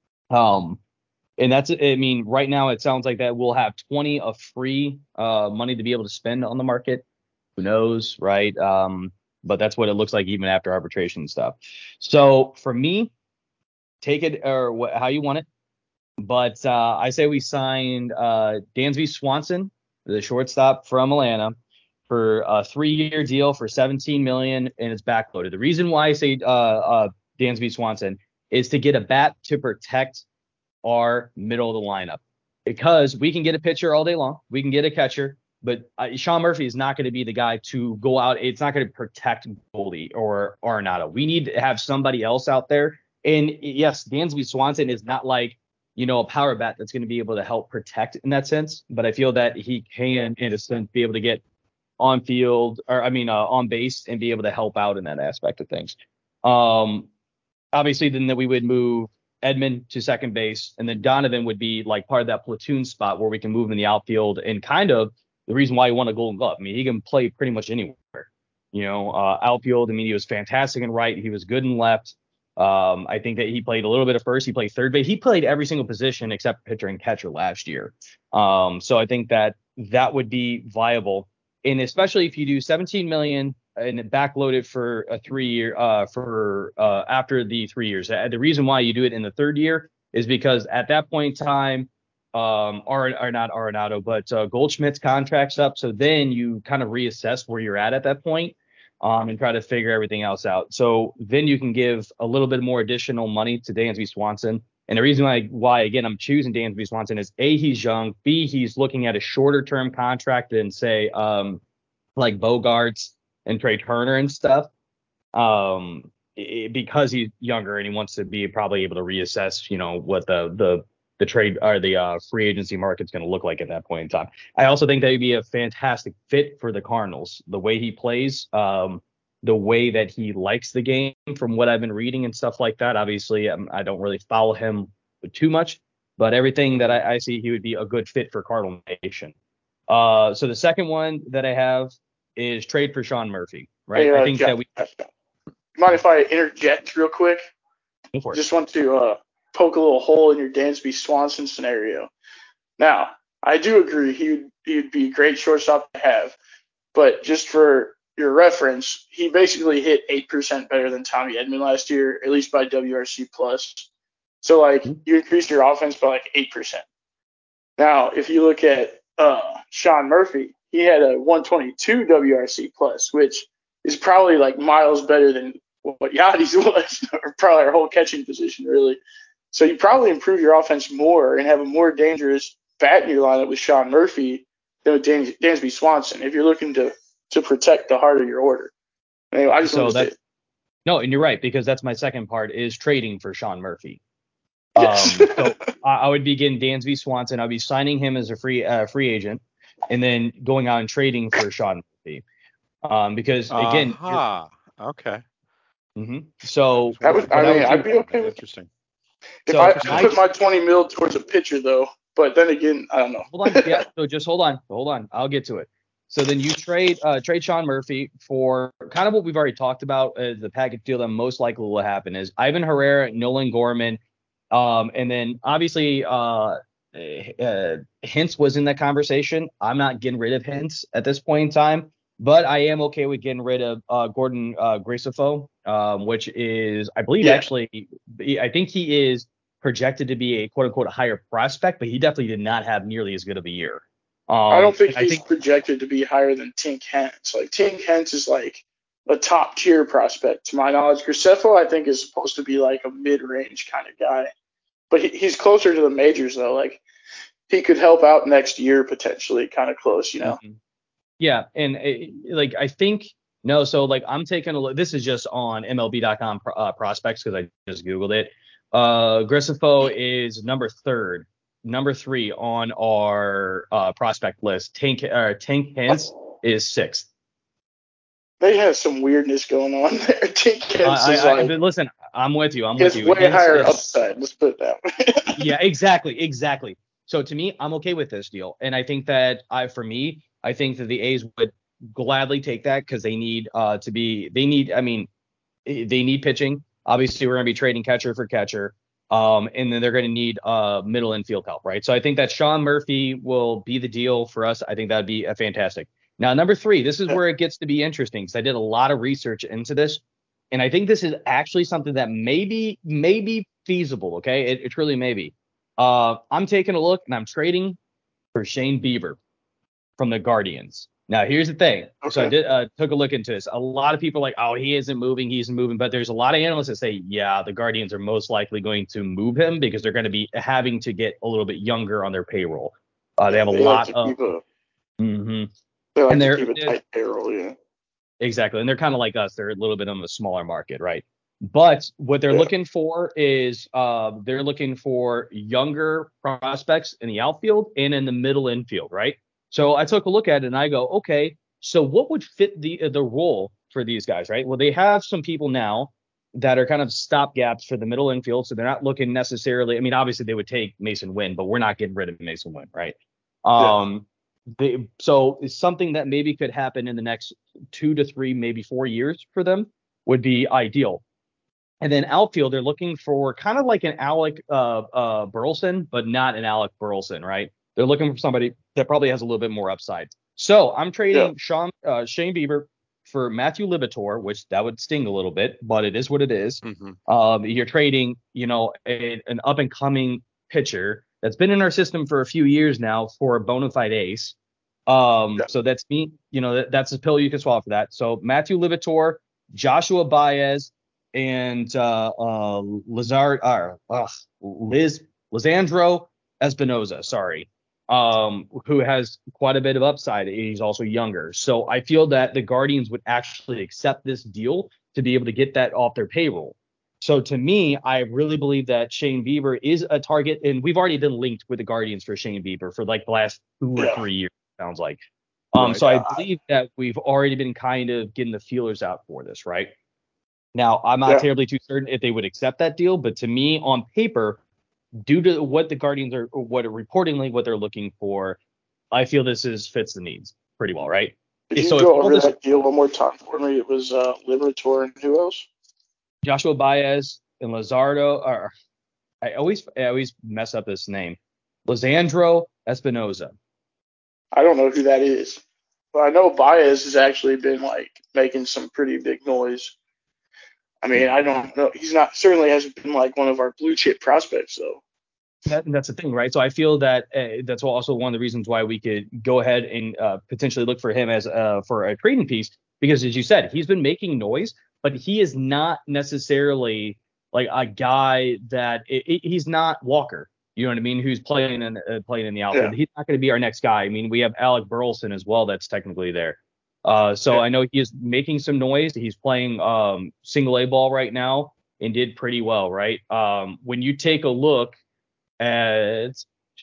Um, and that's, I mean, right now it sounds like that we'll have twenty of free uh, money to be able to spend on the market. Who knows, right? Um, but that's what it looks like even after arbitration and stuff. So for me, take it or wh- how you want it. But uh, I say we signed uh, Dansby Swanson, the shortstop from Atlanta, for a three-year deal for seventeen million dollars, and it's backloaded. The reason why I say uh, uh, Dansby Swanson is to get a bat to protect our middle of the lineup, because we can get a pitcher all day long, we can get a catcher, but uh, Sean Murphy is not going to be the guy to go out. It's not going to protect Goldie or Arenado. We need to have somebody else out there. And yes, Dansby Swanson is not like, you know, a power bat that's going to be able to help protect in that sense. But I feel that he can, in a sense, be able to get on field, or I mean, uh, on base, and be able to help out in that aspect of things. Um, obviously, then that we would move Edman to second base, and then Donovan would be like part of that platoon spot where we can move him in the outfield. And kind of the reason why he won a Golden Glove. I mean, he can play pretty much anywhere. You know, uh, outfield. I mean, he was fantastic in right. He was good in left. Um, I think that he played a little bit of first. He played third base. He played every single position except pitcher and catcher last year. Um, so I think that that would be viable. And especially if you do seventeen million and backloaded for a three year uh, for uh, after the three years. The reason why you do it in the third year is because at that point in time, um, or, or not Arenado, but uh, Goldschmidt's contract's up. So then you kind of reassess where you're at at that point, um, and try to figure everything else out. So then you can give a little bit more additional money to Dansby Swanson. And the reason why, why again, I'm choosing Dansby Swanson is A, he's young. B, he's looking at a shorter term contract than say, um, like Bogarts and Trey Turner and stuff. Um, it, because he's younger and he wants to be probably able to reassess, you know, what the, the, the trade or the uh, free agency market's going to look like at that point in time. I also think that would be a fantastic fit for the Cardinals. The way he plays, um, the way that he likes the game, from what I've been reading and stuff like that. Obviously, um, I don't really follow him too much, but everything that I, I see, he would be a good fit for Cardinal Nation. Uh, so the second one that I have is trade for Sean Murphy, right? Hey, uh, I think Jeff, that we. Mind if I interject real quick? Go for it. Just want to uh, poke a little hole in your Dansby Swanson scenario. Now, I do agree he would he would be a great shortstop to have, but just for your reference, he basically hit eight percent better than Tommy Edman last year, at least by W R C plus. So like Mm-hmm. you increased your offense by like eight percent. Now, if you look at uh, Sean Murphy, he had a one twenty-two W R C plus, which is probably like miles better than what Yadi's was, or probably our whole catching position, really. So you probably improve your offense more and have a more dangerous bat in your lineup with Sean Murphy than with Dan- Dansby Swanson if you're looking to to protect the heart of your order. Anyway, I just So wanted to that say, no, and you're right, because that's my second part is trading for Sean Murphy. yes. Um, so I, I would be getting Dansby Swanson. I'd be signing him as a free uh, free agent, and then going out and trading for Sean Murphy. Um, because again, Aha. Okay. mm-hmm. so I would, what I I mean, would I'd do. be okay with it. Interesting. If So I, I my put my twenty mil towards a pitcher, though. But then again, I don't know. hold on, yeah. So just hold on, hold on. I'll get to it. So then you trade uh, trade Sean Murphy for kind of what we've already talked about. Uh, the package deal that most likely will happen is Ivan Herrera, Nolan Gorman, um, and then obviously uh, uh, Hintz was in that conversation. I'm not getting rid of Hintz at this point in time, but I am okay with getting rid of uh, Gordon uh, Gracefo, um, which is, I believe, Yeah. actually, I think he is projected to be a quote unquote higher prospect, but he definitely did not have nearly as good of a year. Um, I don't think and I he's think projected to be higher than Tink Hence. Like Tink Hence is like a top tier prospect to my knowledge. Gracefo, I think, is supposed to be like a mid range kind of guy, but he, he's closer to the majors though. Like he could help out next year potentially, kind of close, you know. Mhm. Yeah, and uh, like I think no, so like I'm taking a look. This is just on M L B dot com uh, prospects because I just googled it. Uh, Gracefo is number third number three on our uh, prospect list. Tank uh, Tank Hence is sixth. They have some weirdness going on there. Tank Uh, Hence I, is I, like, but listen, I'm with you. I'm he with has you. way Hence higher is, upside. Let's put it that way. yeah, exactly, exactly. So to me, I'm okay with this deal, and I think that I, for me, I think that the A's would gladly take that because they need uh to be, they need, I mean, they need pitching. Obviously, we're going to be trading catcher for catcher. Um, and then they're going to need uh, middle infield help, right? So I think that Sean Murphy will be the deal for us. I think that'd be a fantastic. Now, number three, this is where it gets to be interesting because I did a lot of research into this, and I think this is actually something that maybe may be feasible. Okay, it, it truly may be. Uh, I'm taking a look and I'm trading for Shane Bieber from the Guardians. Now, here's the thing. Okay. So I did uh, took a look into this. A lot of people are like, oh, he isn't moving. He isn't moving. But there's a lot of analysts that say, yeah, the Guardians are most likely going to move him because they're going to be having to get a little bit younger on their payroll. Uh, yeah, they have a they lot like of. A, mm-hmm. They like and to keep a tight payroll, yeah. Exactly. And they're kind of like us. They're a little bit on the smaller market, right? But what they're yeah. looking for is uh, they're looking for younger prospects in the outfield and in the middle infield, right? So I took a look at it and I go, okay, so what would fit the the role for these guys, right? Well, they have some people now that are kind of stopgaps for the middle infield, so they're not looking necessarily. I mean, obviously they would take Mason Wynn, but we're not getting rid of Mason Wynn, right? Um, yeah. they, so it's something that maybe could happen in the next two to three, maybe four years for them would be ideal. And then outfield, they're looking for kind of like an Alec uh, uh, Burleson, but not an Alec Burleson, right? They're looking for somebody that probably has a little bit more upside. So I'm trading yeah. Sean, uh, Shane Bieber for Matthew Liberatore, which that would sting a little bit, but it is what it is. Mm-hmm. Um, you're trading, you know, a, an up and coming pitcher that's been in our system for a few years now for a bona fide ace. Um, yeah. So that's me, you know, that, that's a pill you can swallow for that. So Matthew Liberatore, Joshua Baez, and uh, uh, Lazard, uh, uh, Liz, Lisandro Espinoza, sorry, um, who has quite a bit of upside. He's also younger. So I feel that the Guardians would actually accept this deal to be able to get that off their payroll. So to me, I really believe that Shane Bieber is a target, and we've already been linked with the Guardians for Shane Bieber for like the last two or yeah. three years, sounds like. Um, right. So I believe that we've already been kind of getting the feelers out for this, right? Now, I'm not yeah. terribly too certain if they would accept that deal, but to me, on paper, due to what the Guardians are, or what are reportedly what they're looking for, I feel this is fits the needs pretty well, right? Could so you go over this, that deal one more time for me? It was uh, Liberatore and who else? Joshua Baez and Lazardo. Or I always I always mess up this name. Lisandro Espinoza. I don't know who that is, but I know Baez has actually been like making some pretty big noise. I mean, I don't know. He's not certainly hasn't been like one of our blue chip prospects, though. That, that's the thing, right? So I feel that uh, that's also one of the reasons why we could go ahead and uh, potentially look for him as uh, for a trading piece, because as you said, he's been making noise, but he is not necessarily like a guy that it, it, he's not Walker. You know what I mean? Who's playing in uh, playing in the outfield? Yeah. He's not going to be our next guy. I mean, we have Alec Burleson as well. That's technically there. Uh, so yeah. I know he is making some noise. He's playing um, single A ball right now and did pretty well, right? Um, when you take a look at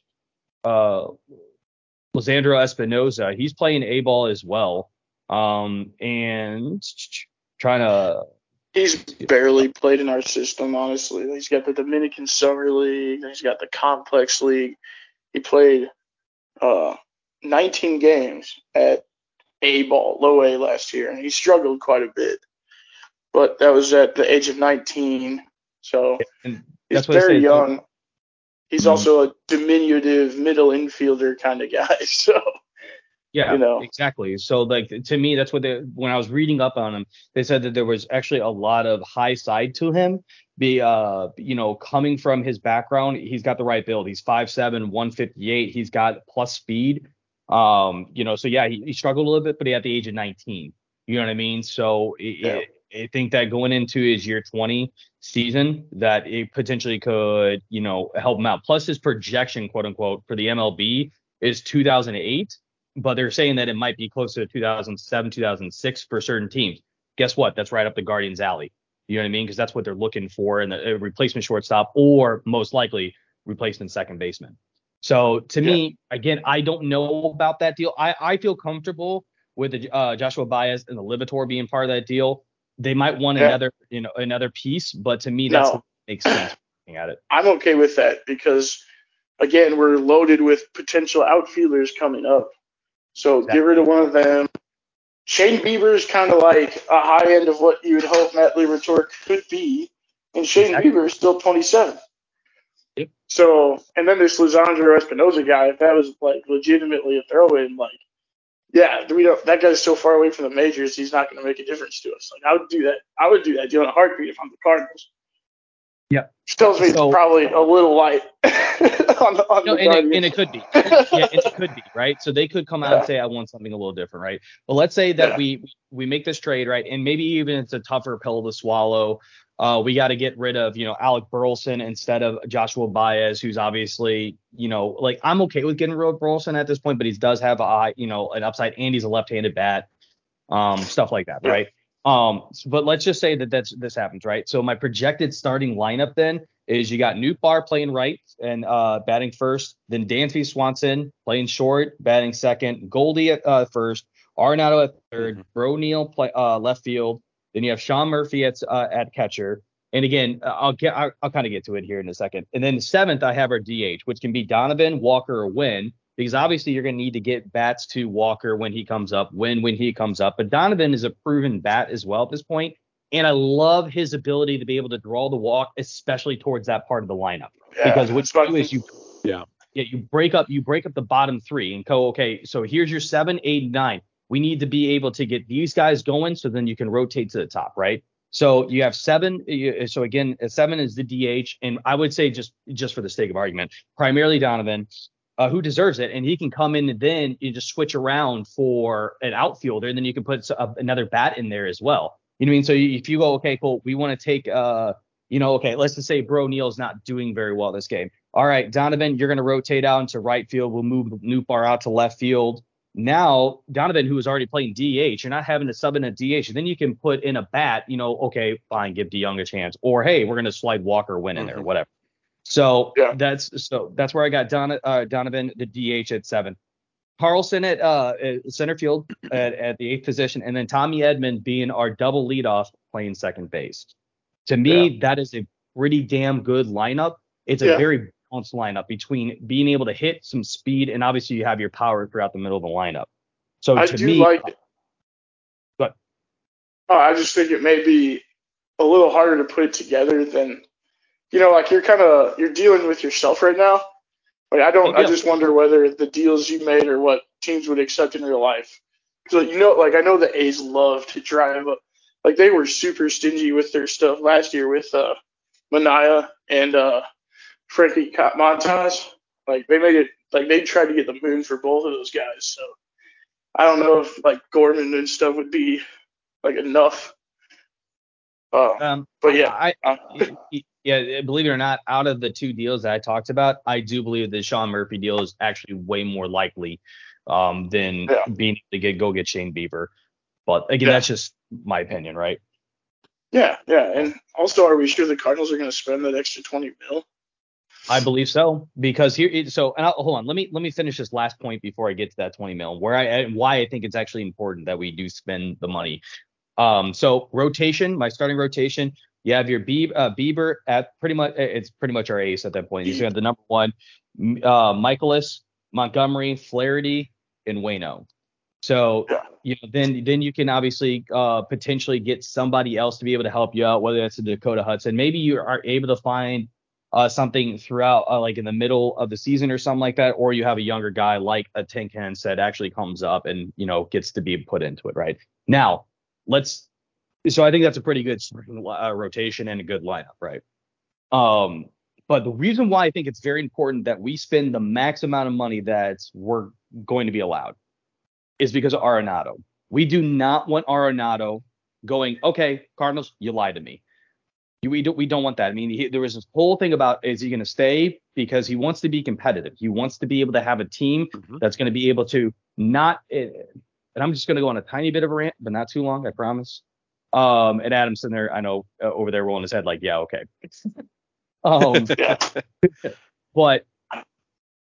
uh, Lisandro Espinoza, he's playing A ball as well, um, and trying to. He's barely played in our system, honestly. He's got the Dominican Summer League. He's got the Complex League. He played uh, nineteen games at A-ball, low A last year, and he struggled quite a bit. But that was at the age of nineteen, so and he's very young. He's mm-hmm. also a diminutive middle infielder kind of guy, so yeah, you know. Exactly. So like to me, that's what they, when I was reading up on him, they said that there was actually a lot of high side to him. Be uh, you know, coming from his background, he's got the right build. He's five seven, one fifty-eight. He's got plus speed. Um, you know, so yeah, he, he struggled a little bit, but he at the age of nineteen, you know what I mean? So it, yeah. it, I think that going into his year twenty season, that it potentially could, you know, help him out. Plus his projection, quote unquote, for the M L B is two thousand eight, but they're saying that it might be closer to two thousand seven, two thousand six for certain teams. Guess what? That's right up the Guardians' alley. You know what I mean? Because that's what they're looking for in a replacement shortstop, or most likely replacement second baseman. So to Yeah. me, again, I don't know about that deal. I, I feel comfortable with the, uh, Joshua Baez and the Livator being part of that deal. They might want Yeah. another, you know, another piece, but to me, that's No. what makes sense looking at it. I'm okay with that because, again, we're loaded with potential outfielders coming up. So Exactly. get rid of one of them. Shane Bieber is kind of like a high end of what you would hope Matt Liberatore could be, and Shane Exactly. Bieber is still twenty-seven. Yep. So, and then this Lisandro Espinosa guy, if that was like legitimately a throw-in, like, yeah, we don't. That guy's so far away from the majors, he's not going to make a difference to us. Like, I would do that. I would do that deal in a heartbeat if I'm the Cardinals. Yep. Which tells me So- it's probably a little light on the on No, the and it, Guardians. and it could be. Yeah, and it could be, right? So they could come out and Yeah. say, I want something a little different, right? But let's say that Yeah. we we make this trade, right? And maybe even it's a tougher pill to swallow. Uh, we got to get rid of, you know, Alec Burleson instead of Joshua Baez, who's obviously, you know, like I'm okay with getting rid of Burleson at this point, but he does have a high, you know, an upside, and he's a left-handed bat, um, stuff like that, Yeah. right? Um, but let's just say that that's this happens, right? So my projected starting lineup then is you got Nootbaar playing right and uh, batting first, then Dansby Swanson playing short, batting second, Goldie at uh, first, Arenado at third, Mm-hmm. Bro Neal play uh, left field, then you have Sean Murphy at uh, at catcher. And again, uh, I'll get I'll, I'll kind of get to it here in a second. And then seventh, I have our D H, which can be Donovan, Walker, or Wynn, because obviously you're going to need to get bats to Walker when he comes up, Wynn when he comes up. But Donovan is a proven bat as well at this point. And I love his ability to be able to draw the walk, especially towards that part of the lineup. Yeah, because what that's you what do I is you Yeah. yeah, you break up you break up the bottom three and go, okay, so here's your seven, eight, nine. We need to be able to get these guys going so then you can rotate to the top, right? So you have seven. you- So again, a seven is the D H, and I would say just just for the sake of argument, primarily Donovan, uh, who deserves it, and he can come in and then you just switch around for an outfielder, and then you can put a, another bat in there as well. You know what I mean? So you, if you go, okay, cool, we want to take, uh, you know, okay, let's just say Bro Neal's not doing very well this game. All right, Donovan, you're going to rotate out into right field. We'll move Nootbaar out to left field. Now, Donovan, who is already playing D H, you're not having to sub in a D H. And then you can put in a bat, you know, okay, fine, give DeYoung a chance. Or, hey, we're going to slide Walker Wynn in there, Mhm. whatever. So Yeah. that's so that's where I got Don, uh, Donovan, the D H at seven. Carlson at uh, at center field at, at the eighth position, and then Tommy Edman being our double leadoff playing second base. To me, that is a pretty damn good lineup. It's a Yeah. very balanced lineup between being able to hit some speed and obviously you have your power throughout the middle of the lineup. So I to do me, like it. but Oh, I just think it may be a little harder to put it together than, you know, like you're kind of you're dealing with yourself right now. Like I don't. I yeah, just wonder whether the deals you made are what teams would accept in real life. So you know, like I know the A's love to drive up. Like they were super stingy with their stuff last year with uh, Manaea and uh, Frankie Montas. Like they made it. Like they tried to get the moon for both of those guys. So I don't know if like Gorman and stuff would be like enough. Uh, um, but yeah, I, uh, I yeah, believe it or not, out of the two deals that I talked about, I do believe the Sean Murphy deal is actually way more likely um, than Yeah. being able to get go get Shane Bieber. But again, Yeah. that's just my opinion, right? yeah, yeah. And also, are we sure the Cardinals are going to spend that extra twenty mil? I believe so because here. So and I'll, hold on, let me let me finish this last point before I get to that twenty mil. Where I and why I think it's actually important that we do spend the money. Um, so rotation, my starting rotation. You have your Bieber, uh, Bieber at pretty much. It's pretty much our ace at that point. He's got the number one, uh, Michaelis, Montgomery, Flaherty, and Waino. So Yeah. you know, then then you can obviously uh, potentially get somebody else to be able to help you out, whether that's a Dakota Hudson. Maybe you are able to find uh, something throughout, uh, like in the middle of the season or something like that, or you have a younger guy like a Tin Can said actually comes up and you know gets to be put into it. Right now, let's. So I think that's a pretty good uh, rotation and a good lineup, right? Um, but the reason why I think it's very important that we spend the max amount of money that we're going to be allowed is because of Arenado. We do not want Arenado going, okay, Cardinals, you lied to me. We don't, we don't want that. I mean, he, there was this whole thing about, is he going to stay? Because he wants to be competitive. He wants to be able to have a team Mhm. that's going to be able to not, and I'm just going to go on a tiny bit of a rant, but not too long, I promise. Um, and Adam's sitting there, I know, uh, over there rolling his head like, yeah, okay. um, Yeah. but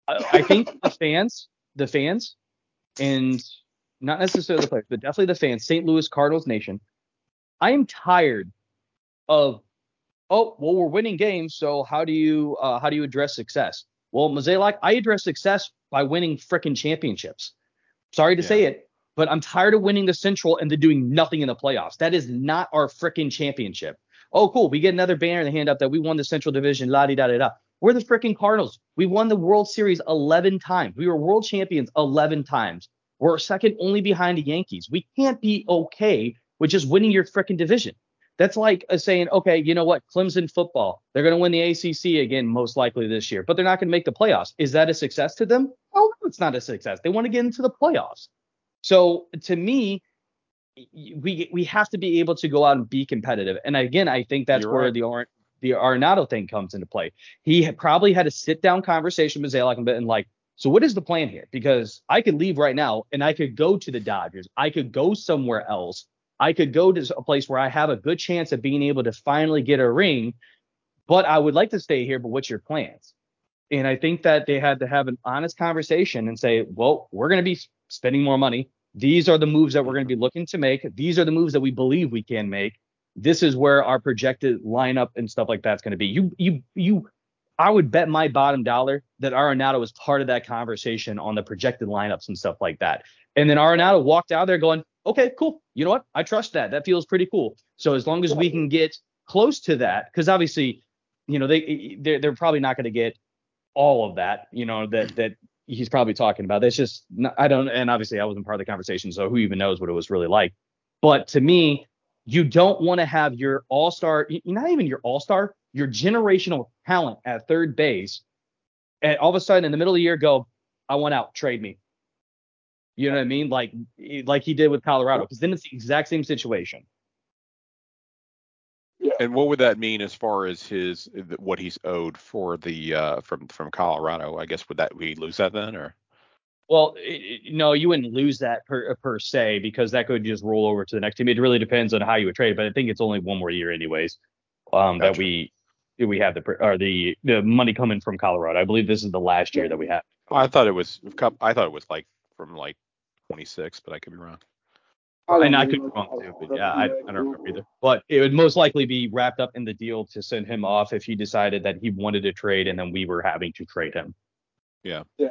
I, I think the fans, the fans, and not necessarily the players, but definitely the fans, Saint Louis Cardinals Nation. I am tired of, oh, well, we're winning games, so how do you uh, how do you address success? Well, Mozeliak, I address success by winning frickin' championships. Sorry to Yeah. say it, but I'm tired of winning the Central and then doing nothing in the playoffs. That is not our frickin' championship. Oh, cool. We get another banner in the hand up that we won the Central Division, la di da da da. We're the frickin' Cardinals. We won the World Series eleven times. We were world champions eleven times. We're second only behind the Yankees. We can't be okay with just winning your frickin' division. That's like uh, saying, okay, you know what? Clemson football, they're going to win the A C C again, most likely this year, but they're not going to make the playoffs. Is that a success to them? Oh, no, it's not a success. They want to get into the playoffs. So to me, we we have to be able to go out and be competitive. And again, I think that's You're where right. the Ar- the Arenado thing comes into play. He had probably had a sit down conversation with Zalek and like, so what is the plan here? Because I could leave right now and I could go to the Dodgers. I could go somewhere else. I could go to a place where I have a good chance of being able to finally get a ring, but I would like to stay here. But what's your plans? And I think that they had to have an honest conversation and say, well, we're going to be spending more money. These are the moves that we're going to be looking to make. These are the moves that we believe we can make. This is where our projected lineup and stuff like that's going to be. You, you, you. I would bet my bottom dollar that Arenado was part of that conversation on the projected lineups and stuff like that. And then Arenado walked out there going, okay, cool. You know what? I trust that. That feels pretty cool. So as long as we can get close to that, because obviously, you know, they they're, they're probably not going to get all of that, you know, that that he's probably talking about. That's just, I don't, and obviously I wasn't part of the conversation, so who even knows what it was really like. But to me, you don't want to have your all-star, not even your all-star, your generational talent at third base, and all of a sudden in the middle of the year go, I want out, trade me. You know what I mean? Like, like he did with Colorado, because then it's the exact same situation. And what would that mean as far as his what he's owed for the uh, from from Colorado? I guess would that we lose that then, or? Well, it, it, no, you wouldn't lose that per per se, because that could just roll over to the next team. It really depends on how you would trade, but I think it's only one more year anyways. Um, Gotcha. that we we have the or the the money coming from Colorado. I believe this is the last year that we have. Oh, I thought it was I thought it was like from like twenty-six, but I could be wrong. And I could be wrong too, but yeah, I, I don't remember either. But it would most likely be wrapped up in the deal to send him off if he decided that he wanted to trade, and then we were having to trade him. Yeah. Yeah.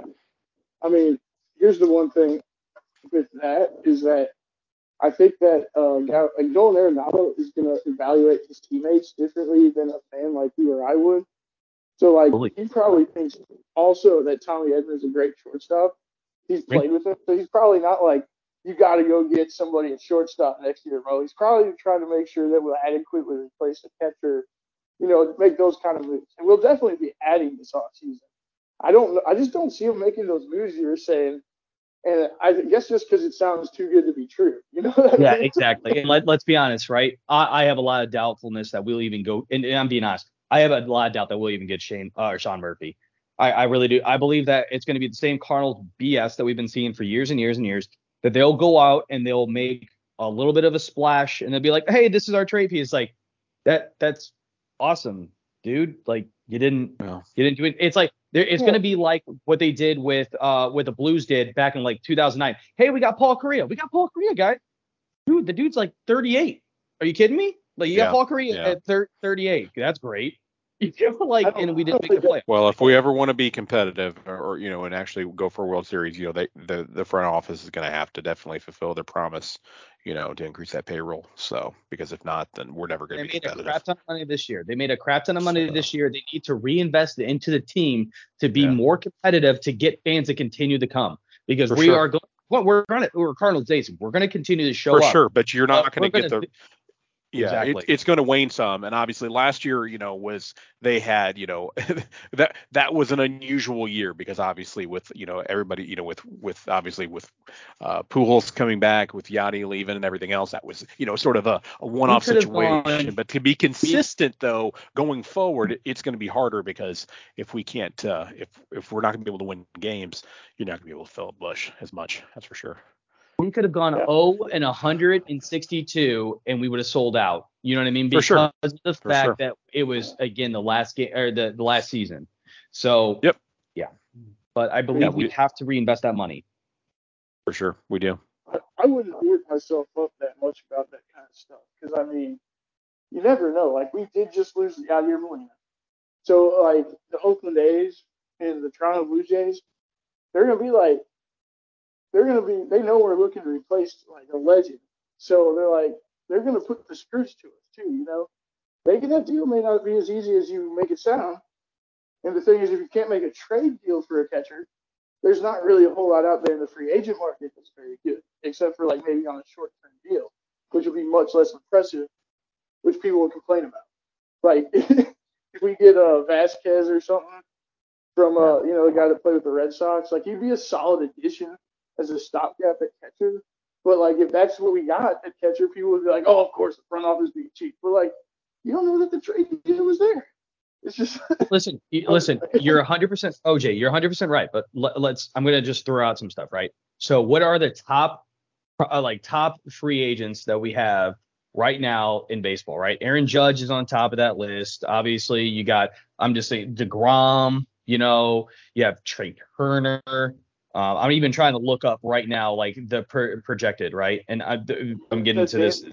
I mean, here's the one thing with that is that I think that uh, like Nolan Arenado is going to evaluate his teammates differently than a fan like you or I would. So, like, Holy. he probably thinks also that Tommy Edman is a great shortstop. He's played with him, so he's probably not like, you got to go get somebody at shortstop next year, bro. He's probably trying to make sure that we'll adequately replace the catcher, you know, make those kind of moves. And we'll definitely be adding this offseason. I don't I just don't see him making those moves you were saying. And I guess just because it sounds too good to be true, you know what I Yeah, mean? exactly. And let, let's be honest, right? I, I have a lot of doubtfulness that we'll even go, and, and I'm being honest, I have a lot of doubt that we'll even get Shane uh, or Sean Murphy. I, I really do. I believe that it's going to be the same Cardinals B S that we've been seeing for years and years and years, that they'll go out and they'll make a little bit of a splash and they'll be like, hey, this is our trade piece. Like, that that's awesome, dude. Like, you didn't Yeah. you didn't do it. It's like there, it's Yeah. going to be like what they did with uh what the Blues did back in like two thousand nine. Hey, we got Paul Correa. We got Paul Correa, guys. Dude, the dude's like thirty-eight. Are you kidding me? Like, you got Yeah. Paul Correa Yeah. at thir- thirty-eight. That's great. You know, like, and we didn't make the play. Well, if we ever want to be competitive, or, or you know, and actually go for a World Series, you know, they the the front office is going to have to definitely fulfill their promise, you know, to increase that payroll. So, because if not, then we're never going They to be made a competitive. crap ton of money this year. They made a crap ton of money So, this year. They need to reinvest it into the team to be Yeah. more competitive, to get fans to continue to come, because For we sure. are going. Well, we're going to we're Cardinals days. We're going to continue to show For up. sure, but you're not But going we're to get gonna the Yeah, exactly. it, it's going to wane some, and obviously last year, you know, was they had, you know, that that was an unusual year because obviously with, you know, everybody, you know, with with obviously with uh, Pujols coming back, with Yachty leaving and everything else, that was, you know, sort of a, a one-off could have situation. gone- But to be consistent though, going forward, it's going to be harder because if we can't, uh, if if we're not going to be able to win games, you're not going to be able to fill up Bush as much. That's for sure. We could have gone Yeah. oh and one hundred sixty-two and we would have sold out. You know what I mean? For Because sure. of the For fact sure. that it was, again, the last game or the, the last season. So Yep. yeah. but I believe Yeah, we, we- have to reinvest that money. For sure, we do. I, I wouldn't work myself up that much about that kind of stuff because I mean, you never know. Like we did just lose Yadier Molina, so like the Oakland A's and the Toronto Blue Jays, they're gonna be like, they're gonna be. They know we're looking to replace like a legend, so they're like, they're gonna put the screws to us too. You know, making that deal may not be as easy as you make it sound. And the thing is, if you can't make a trade deal for a catcher, there's not really a whole lot out there in the free agent market that's very good, except for like maybe on a short-term deal, which will be much less impressive, which people will complain about. Like if we get a uh, Vasquez or something from uh, you know, the guy that played with the Red Sox, like he'd be a solid addition as a stopgap at catcher. But like if that's what we got at catcher, people would be like, oh, of course the front office being cheap. But like, you don't know that the trade deal was there. It's just listen, you- listen. You're one hundred percent O J. You're one hundred percent right. But let, let's. I'm gonna just throw out some stuff, right? So, what are the top, uh, like top free agents that we have right now in baseball? Right, Aaron Judge is on top of that list. Obviously, you got. I'm just saying DeGrom. You know, you have Trey Turner. Uh, I'm even trying to look up right now, like the pro- projected, right? And I, I'm getting to this.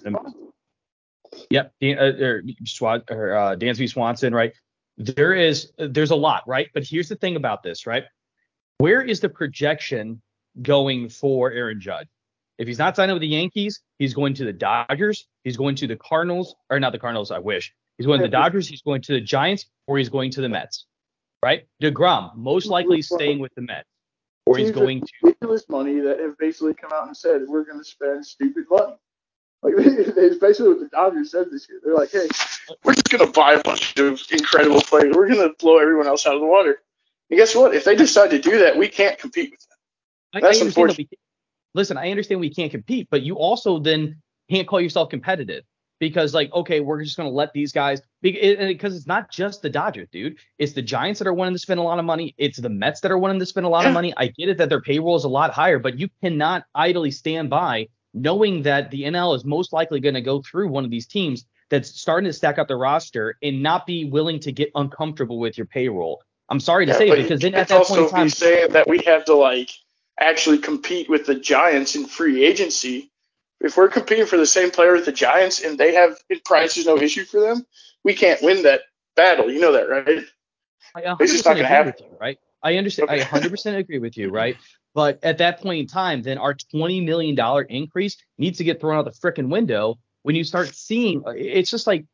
Yep, Dan, uh, or, Swan, or uh, Dansby Swanson, right? There is, there's a lot, right? But here's the thing about this, right? Where is the projection going for Aaron Judge? If he's not signing with the Yankees, he's going to the Dodgers, he's going to the Cardinals, or not the Cardinals, I wish. He's going to the Dodgers, he's going to the Giants, or he's going to the Mets, right? DeGrom, most likely staying with the Mets, or he's going to. Ridiculous money that have basically come out and said, we're going to spend stupid money. Like, it's basically what the Dodgers said this year. They're like, hey, we're just going to buy a bunch of incredible players. We're going to blow everyone else out of the water. And guess what? If they decide to do that, we can't compete with them. That's I, I understand that unfortunate. we, listen, I understand we can't compete, but you also then can't call yourself competitive because, like, okay, we're just going to let these guys – because it's not just the Dodgers, dude. It's the Giants that are wanting to spend a lot of money. It's the Mets that are wanting to spend a lot Yeah. of money. I get it that their payroll is a lot higher, but you cannot idly stand by knowing that the N L is most likely going to go through one of these teams that's starting to stack up the roster and not be willing to get uncomfortable with your payroll. I'm sorry to Yeah, say but it because then you at can't that point in also time, be saying that we have to, like, actually compete with the Giants in free agency. If we're competing for the same player with the Giants and they have price is no issue for them, we can't win that battle. You know that, right? I one It's hundred just not percent going to agree happen. with you, right? I understand. I Okay. one hundred percent agree with you, right? But at that point in time, then our twenty million dollars increase needs to get thrown out the frickin' window when you start seeing. It's just like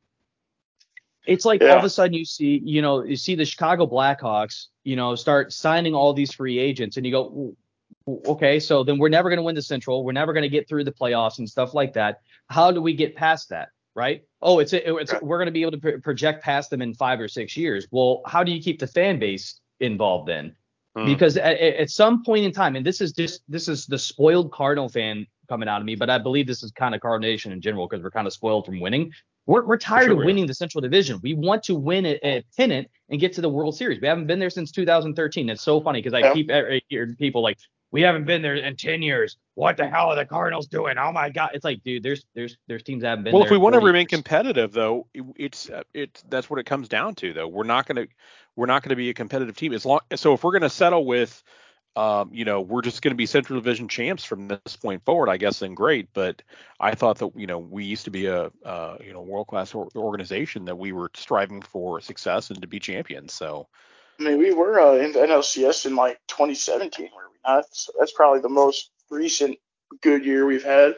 it's like Yeah. all of a sudden you see, you know, you see the Chicago Blackhawks, you know, start signing all these free agents, and you go, okay, so then we're never going to win the Central. We're never going to get through the playoffs and stuff like that. How do we get past that? Right? Oh, it's, it's Yeah. we're going to be able to pro- project past them in five or six years. Well, how do you keep the fan base involved then? Hmm. Because at, at some point in time, and this is just this is the spoiled Cardinal fan coming out of me, but I believe this is kind of Cardinal Nation in general because we're kind of spoiled from winning. We're we're tired sure of we are. winning the Central Division. We want to win a, a pennant and get to the World Series. We haven't been there since two thousand thirteen. It's so funny because I Yeah. keep hearing people like, we haven't been there in ten years. What the hell are the Cardinals doing? Oh my God! It's like, dude, there's there's there's teams that haven't been Well, there. if we in want to forty remain years. competitive, though, it, it's uh, it's that's what it comes down to. Though we're not going to we're not going to be a competitive team as long. So if we're going to settle with, um, you know, we're just going to be Central Division champs from this point forward, I guess, then great. But I thought that you know we used to be a uh, you know world class or- organization that we were striving for success and to be champions. So I mean, we were uh, in the N L C S in like twenty seventeen, were we not? So that's probably the most recent good year we've had.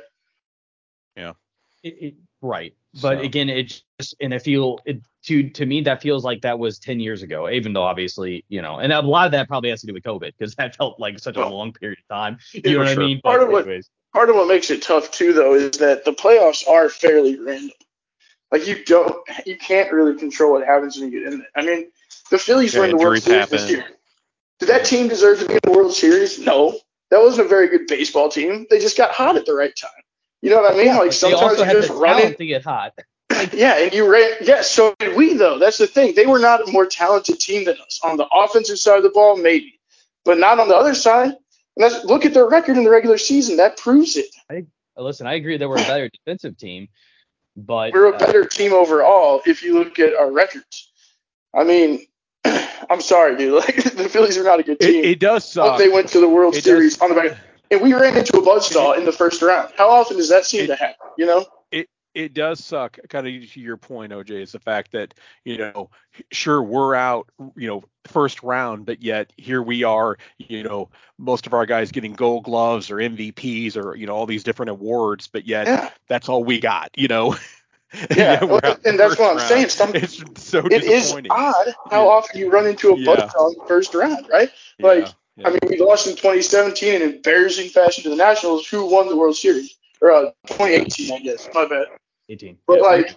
yeah, It, it, right. But So. again, it just and I feel it to to me that feels like that was ten years ago, even though obviously, you know, and a lot of that probably has to do with COVID because that felt like such a Well, long period of time. You know for what sure. I mean? Part But of what anyways, part of what makes it tough too, though, is that the playoffs are fairly random. Like you don't, you can't really control what happens when you get in there. I mean, the Phillies Yeah, were in the World injuries Series this happen. year. Did that team deserve to be in the World Series? No, that wasn't a very good baseball team. They just got hot at the right time. You know what I mean? yeah, Like but they sometimes also you had the just run talent it. to get hot. Like, Yeah, and you ran. Yes, so did we though. That's the thing. They were not a more talented team than us on the offensive side of the ball, maybe, but not on the other side. And that's look at their record in the regular season. That proves it. I, listen, I agree they were a better defensive team, but We're a uh, better team overall if you look at our records. I mean, I'm sorry, dude. Like the Phillies are not a good team. It, it does suck. But they went to the World it Series does, on the back, and we ran into a buzzsaw in the first round. How often does that seem it, to happen? You know? it it does suck. Kind of to your point, O J, is the fact that, you know, sure, we're out, you know, first round, but yet here we are, you know, most of our guys getting Gold Gloves or M V Ps or, you know, all these different awards, but yet Yeah. that's all we got, you know. Yeah, we're out and that's what I'm round. saying. Some, It's so it is disappointing. odd how Yeah. often you run into a Yeah. buzzsaw in the first round, right? Yeah. Like, Yeah. I mean, we lost in twenty seventeen in embarrassing fashion to the Nationals, who won the World Series, or uh, twenty eighteen, I guess. My bad. eighteen. But Yeah. like,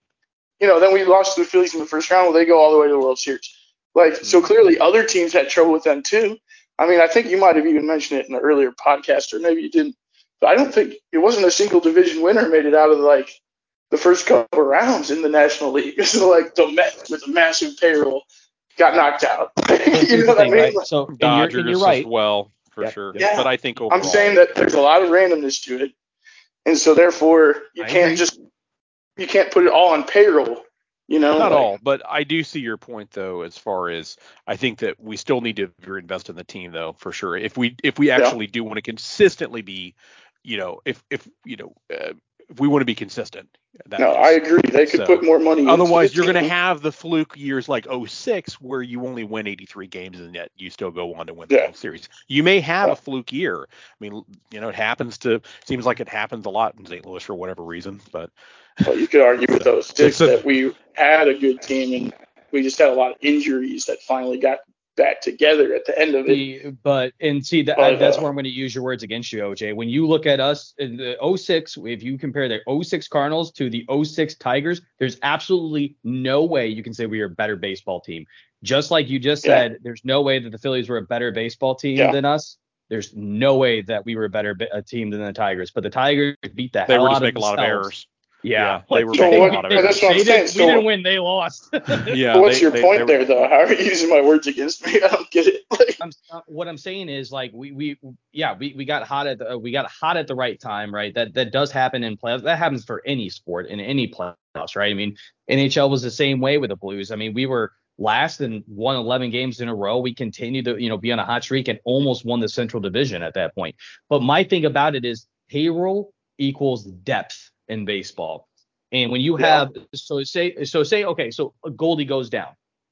you know, then we lost to the Phillies in the first round. Well, they go all the way to the World Series. Like, mm-hmm. So clearly other teams had trouble with them too. I mean, I think you might have even mentioned it in an earlier podcast, or maybe you didn't. But I don't think it wasn't a single division winner made it out of like the first couple of rounds in the National League. So like the Mets with a massive payroll got knocked out. You know what thing, I mean? Right? So and Dodgers you're, and you're right. as well, for yep. sure. Yeah. But I think overall, I'm saying that there's a lot of randomness to it, and so therefore you I can't agree. just you can't put it all on payroll. You know, not like, all, but I do see your point though. As far as I think that we still need to invest in the team though, for sure. If we if we actually yeah. do want to consistently be, you know, if if you know, uh, if we want to be consistent. That no, is. I agree. They could so, put more money. Otherwise, into you're going to to have the fluke years like oh six where you only win eighty-three games and yet you still go on to win the yeah. World Series. You may have yeah. a fluke year. I mean, you know, it happens to seems like it happens a lot in Saint Louis for whatever reason, but. Well, you could argue with so, those six so, that we had a good team and we just had a lot of injuries that finally got back together at the end of it. The, but and see that but, that's uh, where I'm going to use your words against you, O J. When you look at us in the oh six, if you compare the oh six Cardinals to the oh six Tigers, there's absolutely no way you can say we are a better baseball team. Just like you just said, yeah. there's no way that the Phillies were a better baseball team yeah. than us. There's no way that we were a better a team than the Tigers. But the Tigers beat the they hell were out just of making a lot of themselves. errors. Yeah, yeah they were so making what, a lot of they, errors. They didn't, so we didn't win. They lost. yeah. So what's they, your they, point they were, there, though? How are you using my words against me? I don't get it. Like, I'm, uh, what I'm saying is, like, we we yeah we, we got hot at the uh, we got hot at the right time, right? That that does happen in playoffs. That happens for any sport in any playoffs, right? I mean, N H L was the same way with the Blues. I mean, we were last and won eleven games in a row. We continued to you know be on a hot streak and almost won the Central Division at that point. But my thing about it is payroll equals depth in baseball. And when you have yeah. so say so say okay, so Goldie goes down.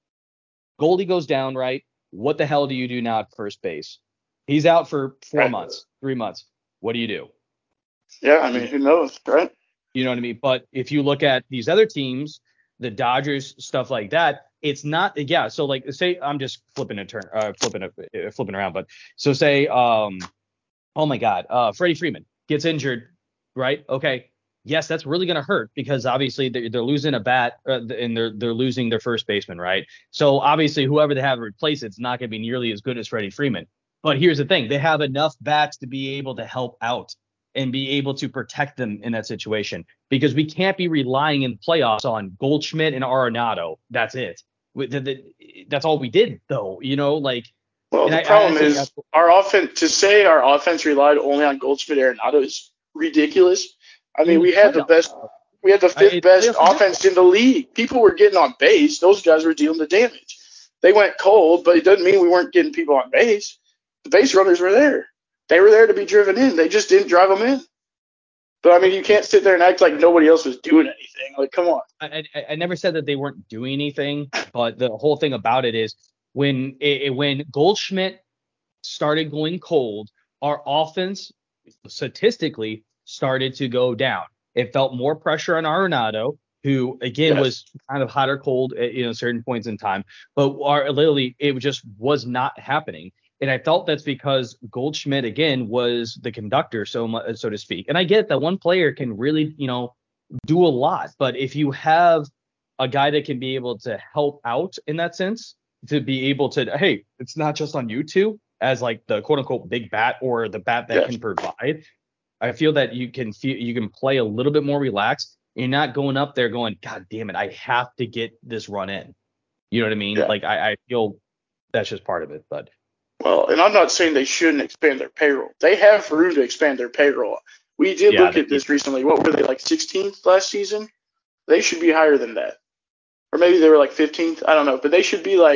Goldie goes down, right? What the hell do you do now at first base? He's out for four right. months, three months. What do you do? Yeah, I mean, who knows, right? You know what I mean? But if you look at these other teams, the Dodgers, stuff like that, it's not. Yeah. So like, say I'm just flipping a turn, uh, flipping a, uh, flipping around. But so say, um, oh my God, uh, Freddie Freeman gets injured, right? Okay. Yes, that's really going to hurt because obviously they're, they're losing a bat uh, and they're they're losing their first baseman, right? So obviously whoever they have to replace it's not going to be nearly as good as Freddie Freeman. But here's the thing: they have enough bats to be able to help out and be able to protect them in that situation because we can't be relying in playoffs on Goldschmidt and Arenado. That's it. That's all we did, though. You know, like. Well, the I, problem I, I is I, our offense. To say our offense relied only on Goldschmidt and Arenado is ridiculous. I mean, we had the best, we had the fifth best offense in the league. People were getting on base. Those guys were dealing the damage. They went cold, but it doesn't mean we weren't getting people on base. The base runners were there. They were there to be driven in. They just didn't drive them in. But, I mean, you can't sit there and act like nobody else was doing anything. Like, come on. I, I, I never said that they weren't doing anything, but the whole thing about it is when it, when Goldschmidt started going cold, our offense statistically started to go down. It felt more pressure on Arenado, who again yes. was kind of hot or cold at you know certain points in time, but our, literally it just was not happening. And I felt that's because Goldschmidt again was the conductor, so much, so to speak. And I get that one player can really you know do a lot, but if you have a guy that can be able to help out in that sense, to be able to, hey, it's not just on you two as like the quote unquote big bat or the bat that yes. can provide. I feel that you can feel you can play a little bit more relaxed. You're not going up there going, God damn it, I have to get this run in. You know what I mean? Yeah. Like I, I feel that's just part of it. But well, and I'm not saying they shouldn't expand their payroll. They have room to expand their payroll. We did yeah, look at this recently. What were they, like sixteenth last season? They should be higher than that. Or maybe they were like fifteenth. I don't know. But they should be like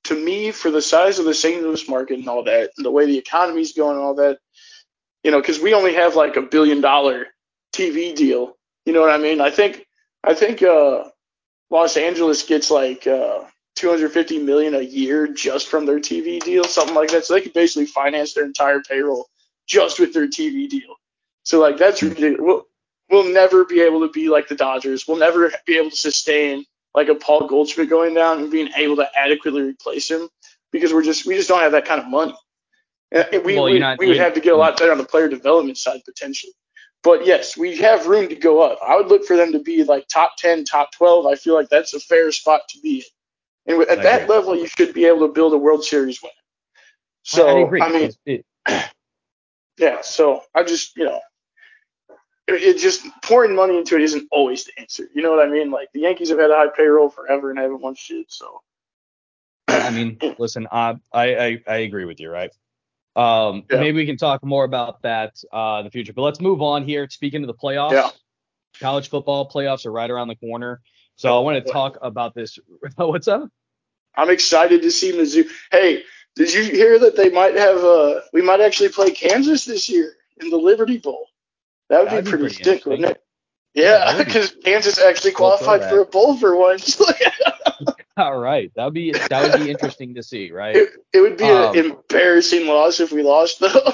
to me, for the size of the Saint Louis market and all that, and the way the economy's going and all that, you know, because we only have like a billion dollar T V deal. You know what I mean? I think I think uh, Los Angeles gets like uh, two hundred fifty million dollars a year just from their T V deal, something like that. So they could basically finance their entire payroll just with their T V deal. So like that's ridiculous. We'll, we'll never be able to be like the Dodgers. We'll never be able to sustain like a Paul Goldschmidt going down and being able to adequately replace him because we're just we just don't have that kind of money. And we Well, we, not, we would have to get a lot better on the player development side potentially. But yes, we have room to go up. I would look for them to be like top ten, top twelve. I feel like that's a fair spot to be in. And at I that agree. level, you should be able to build a World Series winner. So I, I agree. I mean, It, yeah. So I just you know, it, it just pouring money into it isn't always the answer. You know what I mean? Like the Yankees have had a high payroll forever and haven't won shit. So I mean, listen, I, I I agree with you, right? Um, Yeah. Maybe we can talk more about that uh, in the future. But let's move on here. Speaking of the playoffs, Yeah. college football playoffs are right around the corner. So I want to talk about this. What's up? I'm excited to see Mizzou. Hey, did you hear that they might have uh we might actually play Kansas this year in the Liberty Bowl? That would That'd be be pretty, pretty sick, wouldn't it? Yeah, Yeah, that would be because Kansas actually cool qualified for throwback. a bowl for once. All right, that would be that would be interesting to see, right? it, it would be Um, an embarrassing loss if we lost, though.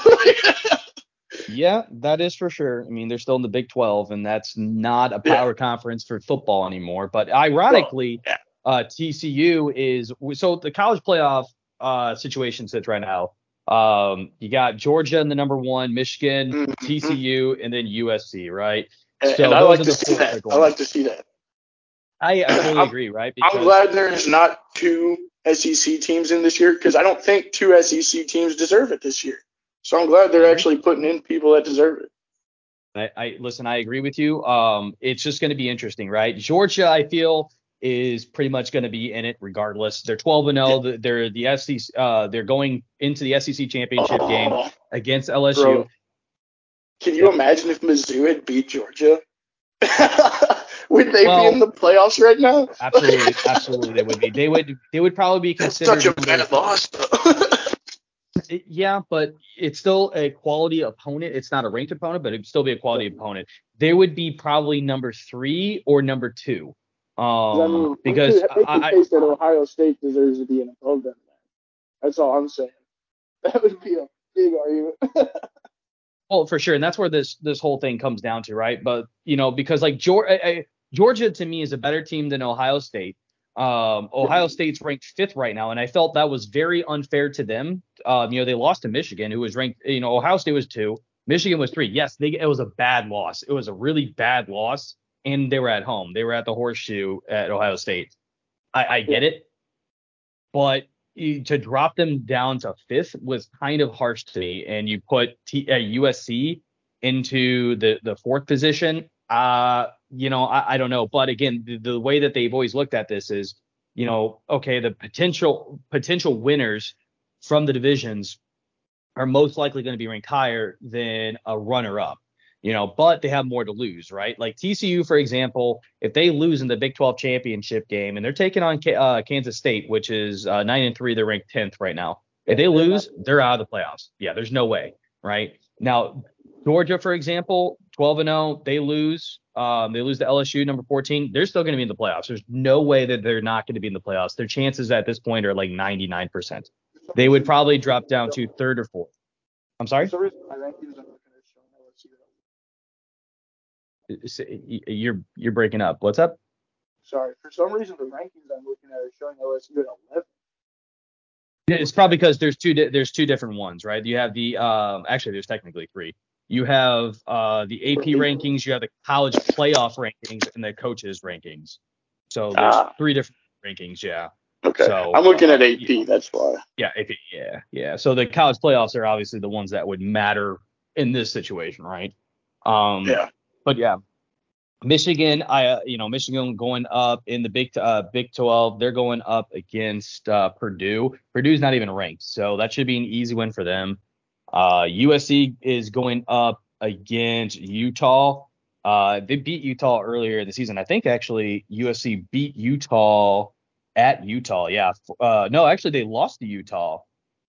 Yeah, that is for sure. I mean, they're still in the Big twelve, and that's not a Yeah. power conference for football anymore. But ironically, Well, uh, T C U is so the college playoff uh, situation sits right now. Um, you got Georgia in the number one, Michigan, Mhm. T C U, and then U S C, right? and, So and I those like are to the see four that are that. I going. like to see that. I, I fully I'm, agree, right? I'm Because glad there's not two S E C teams in this year because I don't think two S E C teams deserve it this year. So I'm glad I they're agree. actually putting in people that deserve it. I, I listen. I agree with you. Um, it's just going to be interesting, right? Georgia, I feel, is pretty much going to be in it regardless. They're twelve and oh. They're the S E C. Uh, they're going into the S E C championship Oh, game against L S U. Bro, can you Yep. imagine if Mizzou had beat Georgia? Would they Well, be in the playoffs right now? Absolutely, absolutely, they would be. They would. They would probably be That's considered. such a number- bad loss, though. Yeah, but it's still a quality opponent. It's not a ranked opponent, but it'd still be a quality opponent. They would be probably number three or number two. Um, I mean, because we could make I, the I, case that Ohio State deserves to be in above them. That's all I'm saying. That would be a big argument. well, for sure, and that's where this this whole thing comes down to, right? But you know, because like Georgia, Georgia to me is a better team than Ohio State. Um, Ohio State's ranked fifth right now, and I felt that was very unfair to them. Um, you know, they lost to Michigan, who was ranked. You know, Ohio State was two, Michigan was three. Yes, they, it was a bad loss. It was a really bad loss, and they were at home. They were at the Horseshoe at Ohio State. I, I get it, but you, to drop them down to fifth was kind of harsh to me. And you put T, uh, U S C into the the fourth position. Uh, you know, I, I don't know. But again, the, the way that they've always looked at this is, you know, okay, the potential potential winners from the divisions are most likely going to be ranked higher than a runner up, you know, but they have more to lose, right? Like T C U, for example, if they lose in the Big twelve championship game and they're taking on uh, Kansas State, which is uh, nine and three, they're ranked tenth right now. If they lose, they're out of the playoffs. Yeah, there's no way, right? Now, Georgia, for example, twelve and oh, they lose. Um, they lose to L S U, number fourteen. They're still going to be in the playoffs. There's no way that they're not going to be in the playoffs. Their chances at this point are like ninety-nine percent. They would probably drop down to third or fourth. I'm sorry? For some reason, my rankings are looking at showing L S U. You're you're breaking up. What's up? Sorry. For some reason, the rankings I'm looking at are showing L S U at eleven. It's probably because there's two di- there's two different ones, right? You have the um actually there's technically three. You have uh the A P rankings, you have the college playoff rankings, and the coaches rankings. So there's Ah. three different rankings, yeah. Okay. So I'm looking uh, at A P. That's why. Yeah, A P, yeah, yeah. So the college playoffs are obviously the ones that would matter in this situation, right? Um, Yeah. But yeah, Michigan, I uh, you know Michigan going up in the Big uh, Big twelve. They're going up against uh, Purdue. Purdue's not even ranked, so that should be an easy win for them. Uh, U S C is going up against Utah. Uh, they beat Utah earlier in the season. I think actually U S C beat Utah At Utah, yeah. Uh, no, actually, they lost to Utah.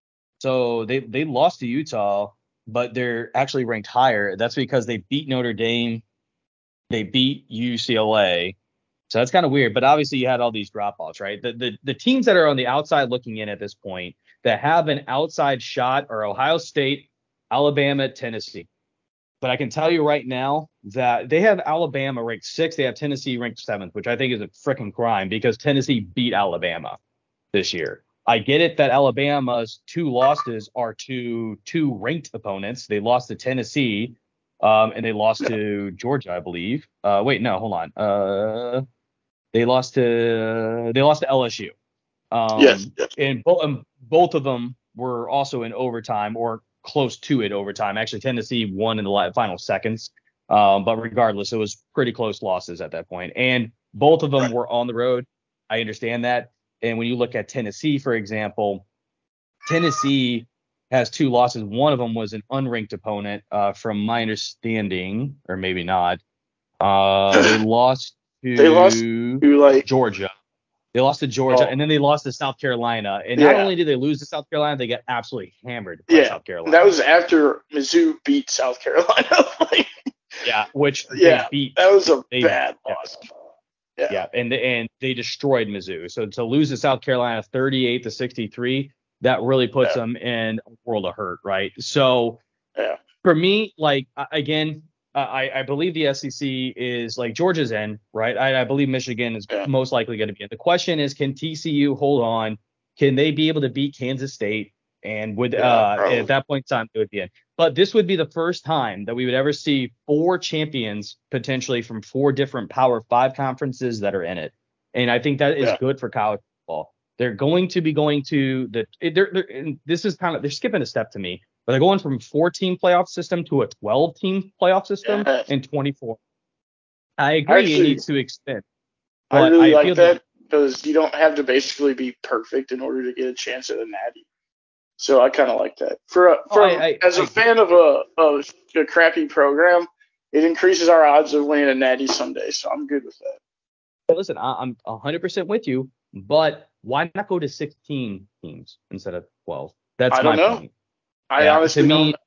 So they, they lost to Utah, but they're actually ranked higher. That's because they beat Notre Dame. They beat U C L A. So that's kind of weird. But obviously, you had all these drop-offs, right? The, the, the teams that are on the outside looking in at this point that have an outside shot are Ohio State, Alabama, Tennessee. But I can tell you right now that they have Alabama ranked sixth. They have Tennessee ranked seventh, which I think is a freaking crime because Tennessee beat Alabama this year. I get it that Alabama's two losses are to two ranked opponents. They lost to Tennessee, um, and they lost to Georgia, I believe. Uh, wait, no, hold on. Uh, they lost to they lost to L S U. Um, yes, yes. And bo- um, both of them were also in overtime or close to it overtime. Actually, Tennessee won in the final seconds. Um, but regardless, it was pretty close losses at that point. And both of them Right. were on the road. I understand that. And when you look at Tennessee, for example, Tennessee has two losses. One of them was an unranked opponent, uh, from my understanding, or maybe not. Uh, they lost to They lost to like Georgia. They lost to Georgia, Oh. and then they lost to South Carolina. And Yeah. not only did they lose to South Carolina, they got absolutely hammered by yeah. South Carolina. That was after Mizzou beat South Carolina. Like, yeah, which yeah, they beat. that was a They, bad yeah. loss. Yeah. Yeah, and and they destroyed Mizzou. So to lose to South Carolina thirty-eight to sixty-three, that really puts Yeah. them in a world of hurt, right? So Yeah. for me, like again, I I believe the S E C is like Georgia's in, right? I, I believe Michigan is Yeah. most likely going to be in. The question is, can T C U hold on? Can they be able to beat Kansas State? And would Yeah, uh, probably. at that point in time, it would be in. But this would be the first time that we would ever see four champions potentially from four different Power Five conferences that are in it. And I think that is Yeah. good for college football. They're going to be going to the they're, they're and this is kind of they're skipping a step to me, but they're going from four-team playoff system to a twelve-team playoff system Yeah. in twenty-four. I agree Actually, it needs to extend, I but really I like feel that because you don't have to basically be perfect in order to get a chance at a natty. So I kind of like that. For a, Oh, from I- I- as a I- fan of a of a crappy program, it increases our odds of winning a natty someday. So I'm good with that. that listen, I, I'm one hundred percent with you, but why not go to sixteen teams instead of twelve? That's I my don't know. point. I Yeah, honestly to me, don't.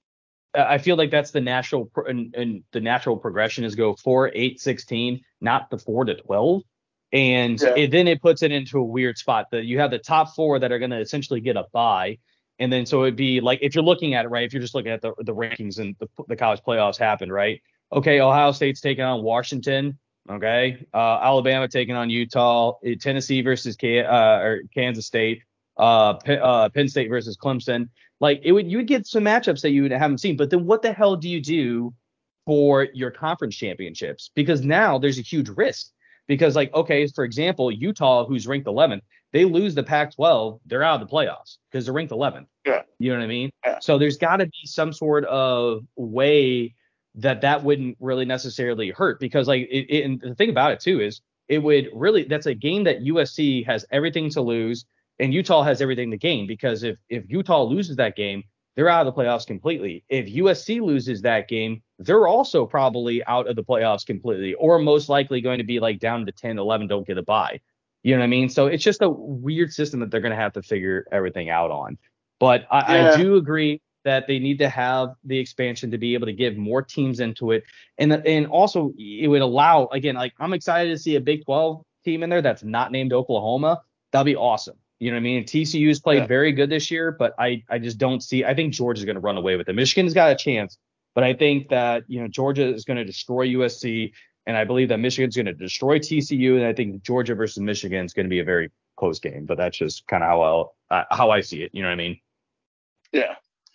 I feel like that's the natural pro- and, and the natural progression is go four, eight, sixteen, not the four to twelve. And Yeah. it, then it puts it into a weird spot that you have the top four that are going to essentially get a bye. And then so it'd be like if you're looking at it, right, if you're just looking at the, the rankings and the, the college playoffs happened, right? Okay, Ohio State's taking on Washington. Okay, uh, Alabama taking on Utah. Tennessee versus K, uh, or Kansas State. Uh, P, uh, Penn State versus Clemson. Like it would, you would get some matchups that you haven't seen. But then what the hell do you do for your conference championships? Because now there's a huge risk. Because like, okay, for example, Utah, who's ranked eleventh, they lose the Pac twelve, they're out of the playoffs because they're ranked eleventh. Yeah. You know what I mean? Yeah. So there's got to be some sort of way that that wouldn't really necessarily hurt because like it, it, and the thing about it too is it would really that's a game that U S C has everything to lose and Utah has everything to gain because if if Utah loses that game, they're out of the playoffs completely. If U S C loses that game, they're also probably out of the playoffs completely or most likely going to be like down to ten, eleven, don't get a bye. You know what I mean? So it's just a weird system that they're going to have to figure everything out on. But I, Yeah. I do agree that they need to have the expansion to be able to give more teams into it. And and also it would allow, again, like I'm excited to see a Big twelve team in there that's not named Oklahoma. That'll be awesome. You know what I mean? T C U's played Yeah. very good this year, but I, I just don't see, I think Georgia's going to run away with it. Michigan's got a chance, but I think that, you know, Georgia is going to destroy U S C. And I believe that Michigan's going to destroy T C U. And I think Georgia versus Michigan is going to be a very close game, but that's just kind of how I'll, uh, how I see it. You know what I mean? Yeah.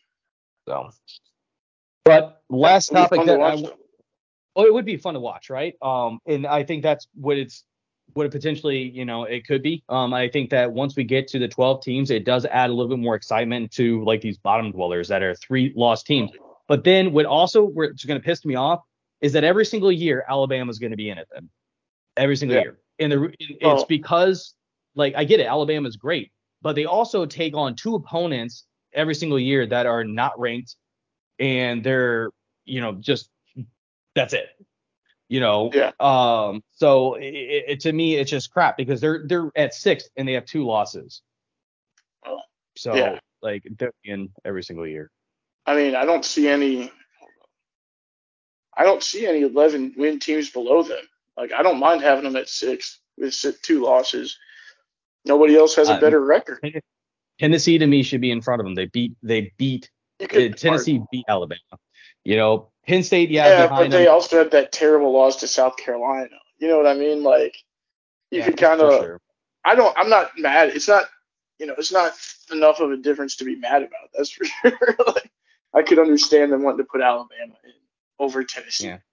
So, but last It'll be topic fun to that I, watch, though. oh, it would be fun to watch, right? Um, and I think that's what it's, what it potentially, you know, it could be. Um, I think that once we get to the twelve teams, it does add a little bit more excitement to like these bottom dwellers that are three lost teams. But then what also, what's going to piss me off is that every single year Alabama's going to be in it. Then every single Yeah. year, and the it's Oh. because like I get it, Alabama's great, but they also take on two opponents every single year that are not ranked, and they're you know just that's it. You know, Yeah. um, so it, it, to me, it's just crap because they're they're at sixth and they have two losses. So Yeah. like they're in every single year. I mean, I don't see any. I don't see any eleven win teams below them. Like, I don't mind having them at six with two losses. Nobody else has a Uh, better record. Tennessee to me should be in front of them. They beat they beat You uh, could Tennessee argue. beat Alabama. You know, Penn State, yeah, Yeah, but behind they them. also had that terrible loss to South Carolina. You know what I mean? Like, you Yeah, could kind for of. sure. I don't. I'm not mad. It's not. You know, it's not enough of a difference to be mad about. That's for sure. Like, I could understand them wanting to put Alabama in over Tennessee. Yeah.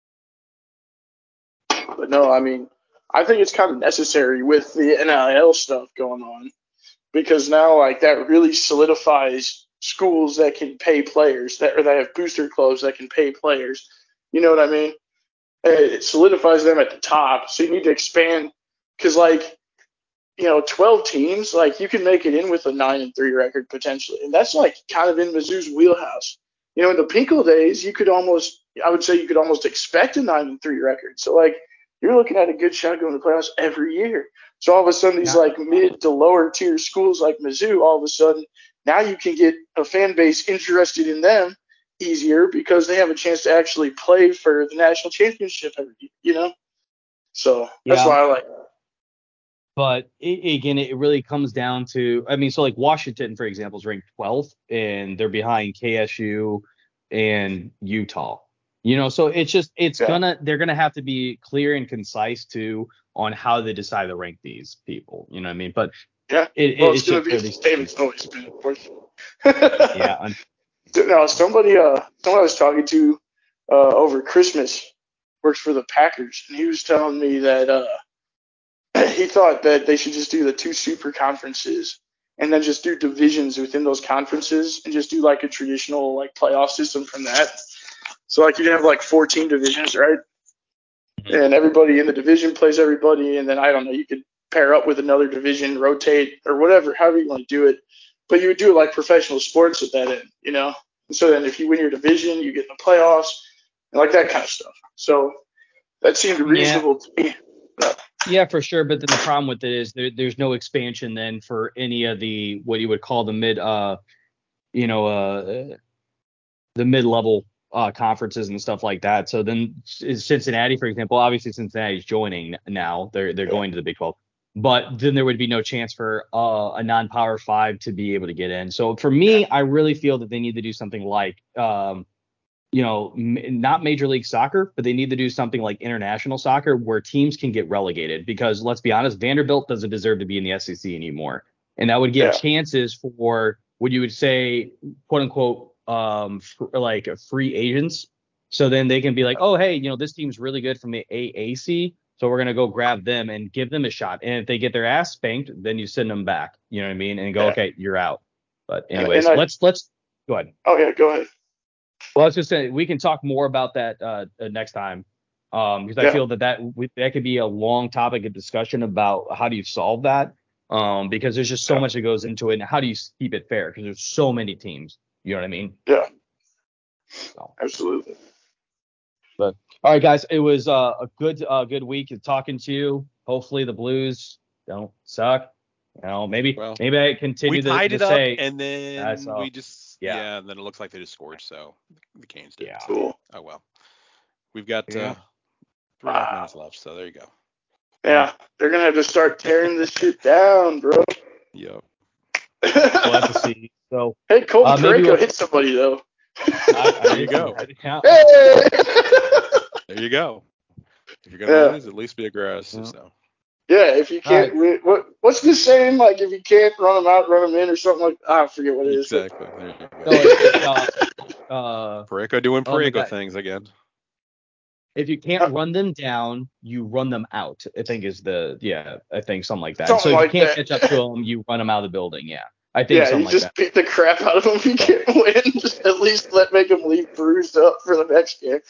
But no, I mean, I think it's kind of necessary with the N I L stuff going on because now, like, that really solidifies schools that can pay players that or that have booster clubs that can pay players. You know what I mean? It solidifies them at the top. So you need to expand because, like, you know, twelve teams, like, you can make it in with a nine and three record potentially, and that's like kind of in Mizzou's wheelhouse. You know, in the Pinkel days, you could almost, I would say, you could almost expect a nine and three record. So, like, you're looking at a good shot going to the playoffs every year. So all of a sudden, these Yeah. like mid to lower tier schools like Mizzou, all of a sudden, now you can get a fan base interested in them easier because they have a chance to actually play for the national championship every year. You know, so that's Yeah. why I like. But it, again, it really comes down to, I mean, so like Washington, for example, is ranked twelfth, and they're behind K S U and Utah. You know, so it's just, it's Yeah. gonna, they're gonna have to be clear and concise too on how they decide to rank these people. You know what I mean? But Yeah. it, Well, it, it's, it's going just to be for the these same teams. it's always been, unfortunately. Yeah. un- No, somebody, uh, someone I was talking to uh, over Christmas works for the Packers, and he was telling me that uh, he thought that they should just do the two super conferences and then just do divisions within those conferences and just do like a traditional like playoff system from that. So like you have like fourteen divisions, right? Mhm. And everybody in the division plays everybody, and then I don't know, you could pair up with another division, rotate or whatever, however you want to do it. But you would do it like professional sports at that end, you know. And so then if you win your division, you get in the playoffs and like that kind of stuff. So that seemed Yeah. reasonable to me. Yeah, for sure. But then the problem with it is there, there's no expansion then for any of the, what you would call the mid, uh, you know, uh, the mid-level uh, conferences and stuff like that. So then Cincinnati, for example, obviously Cincinnati's joining now. They're they're Yeah. going to the Big twelve. But then there would be no chance for uh, a non-power five to be able to get in. So for me, I really feel that they need to do something like, um, you know, m- not Major League Soccer, but they need to do something like international soccer where teams can get relegated. Because let's be honest, Vanderbilt doesn't deserve to be in the S E C anymore. And that would give Yeah. chances for what you would say, quote unquote, um, f- like free agents. So then they can be like, oh, hey, you know, this team's really good from the A A C. So we're going to go grab them and give them a shot. And if they get their ass spanked, then you send them back. You know what I mean? And go, Yeah. okay, you're out. But And, anyways, and I, let's let's go ahead. oh yeah, go ahead. Well, I was just saying we can talk more about that uh, uh, next time, um, because I Yeah. feel that that we, that could be a long topic of discussion about how do you solve that, um, because there's just so Yeah. much that goes into it, and how do you keep it fair? Because there's so many teams, you know what I mean? Yeah. So, Absolutely. but all right, guys, it was uh, a good uh, good week of talking to you. Hopefully the Blues don't suck. You know, maybe Well, maybe I we continue to, tied to it up, say and that's then uh, we just yeah. yeah. and then it looks like they just scored, so the Canes did. Yeah. So, Cool. oh well. We've got Yeah. uh, three and a half Wow. minutes left, so there you go. Yeah. They're gonna have to start tearing this shit down, bro. Yep. We'll have to see. So Hey, Colton uh, maybe Parayko we'll. hit somebody though. I, I There you did see go. that. Yeah. Hey! There you go. If you're gonna Yeah. lose, at least be aggressive. Yeah. So Yeah, if you All right. can't win, what what's the saying? Like, if you can't run them out, run them in, or something like. I forget what it is. but- exactly. There you go. No, it, it, uh, uh, Parayko doing oh my Parayko God. things again. If you Uh, can't run them down, you run them out. I think is the yeah. I think something like that. Something So if you like can't that. catch up to them, you run them out of the building. Yeah, I think Yeah, something you like just that. beat the crap out of them if you So, can't win. Just at least let make them leave bruised up for the next game.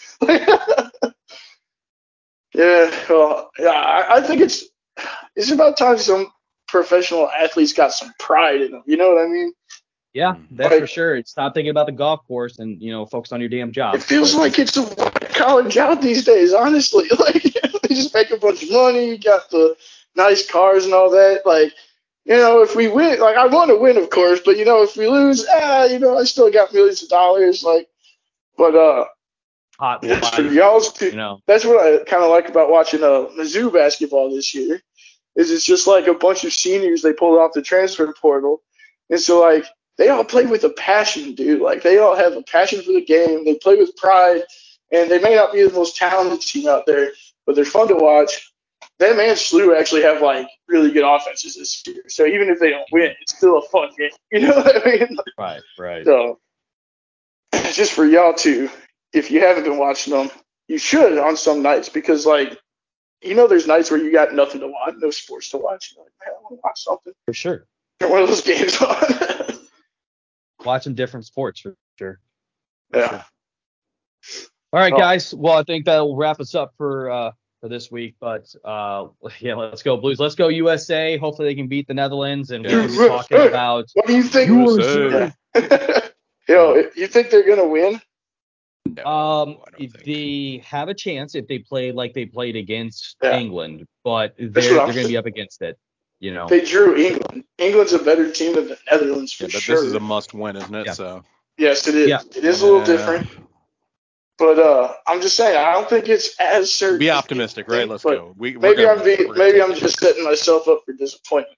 Yeah, well, yeah, I, I think it's it's about time some professional athletes got some pride in them. You know what I mean? yeah, Mhm. that's for Like, sure. Stop thinking about the golf course and you know focus on your damn job. it feels But like it's a white college out these days, honestly. Like, they just make a bunch of money, got the nice cars and all that. Like, you know, if we win, like, I want to win, of course, but, you know, if we lose, ah, you know, I still got millions of dollars. Like, but, uh, Hot yeah, for life, y'all's too, you know. that's what I kind of like about watching uh, Mizzou basketball this year, is it's just like a bunch of seniors they pulled off the transfer portal. And so, like, they all play with a passion, dude. Like, they all have a passion for the game. They play with pride, and they may not be the most talented team out there, but they're fun to watch. Them and S L U actually have, like, really good offenses this year. So even if they don't win, it's still a fun game. You know what I mean? Right, right. So just for y'all too, if you haven't been watching them, you should on some nights because, like, you know, there's nights where you got nothing to watch, no sports to watch. You're like, man, I want to watch something. For sure. Turn one of those games on. Watching different sports for sure. Yeah. All right, Oh. guys. Well, I think that'll wrap us up for uh, for this week. But uh, yeah, let's go Blues. Let's go U S A. Hopefully they can beat the Netherlands, and we'll be talking about. What do you think? U S A. Yeah. Yo, you think they're gonna win? No, Um, I don't if think. they have a chance if they play like they played against Yeah. England, but they're what they're I'm going to be saying. up against it. You know. They drew England. England's a better team than the Netherlands for Yeah, but sure. this is a must-win, isn't it? Yeah. So. Yes, it is. Yeah. It is a little Yeah. different. But uh, I'm just saying, I don't think it's as certain. Be as optimistic, people right? think, Let's but go. We, we're Maybe gonna I'm win. being, We're gonna maybe take I'm it. just setting myself up for disappointment.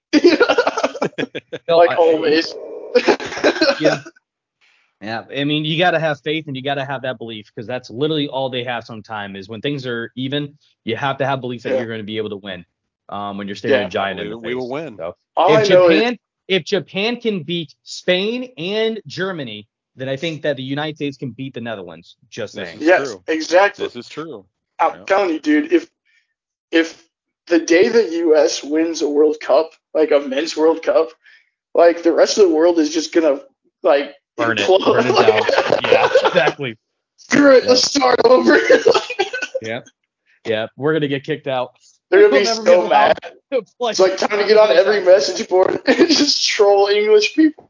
No, like I- always. Yeah. Yeah, I mean, you got to have faith and you got to have that belief because that's literally all they have sometime is when things are even, you have to have belief that Yeah. you're going to be able to win um, when you're staring Yeah. a giant in We- the we face. will win. So, All if I know Japan, is, if Japan can beat Spain and Germany, then I think that the United States can beat the Netherlands. Just This saying. is yes, true. exactly. This is true. I'm Yeah. telling you, dude, if if the day the U S wins a World Cup, like a men's World Cup, like the rest of the world is just gonna like Burn it, implode. burn it Like, down. Yeah, exactly. Screw it, Yep. let's start over. Yeah, yeah, we're gonna get kicked out. They're gonna We'll be never so allowed mad. to play It's like time to get on those every guys. message board and just troll English people.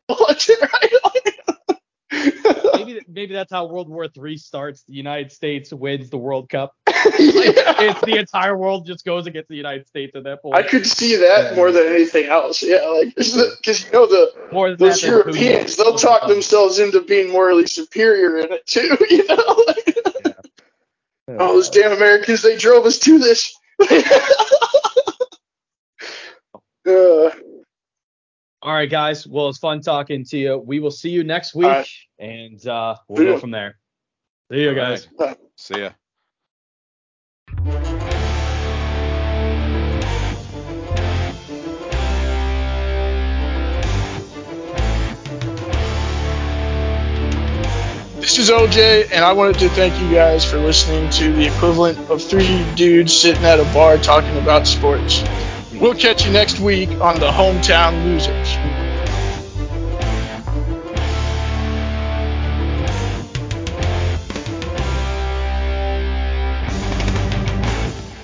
Maybe maybe that's how World War Three starts. The United States wins the World Cup. Yeah. It's the entire world just goes against the United States at that point. I could see that Yeah. more than anything else. Yeah, like because you know the More than those that, than who you- Europeans, they'll talk themselves into being morally superior in it too. You know. Yeah. Oh, those damn Americans! They drove us to this. uh, All right, guys. Well, it's fun talking to you. We will see you next week, All right. and uh, we'll See go ya. from there. See you All guys. right. See ya. This is O J, and I wanted to thank you guys for listening to the equivalent of three dudes sitting at a bar talking about sports. We'll catch you next week on the Hometown Losers.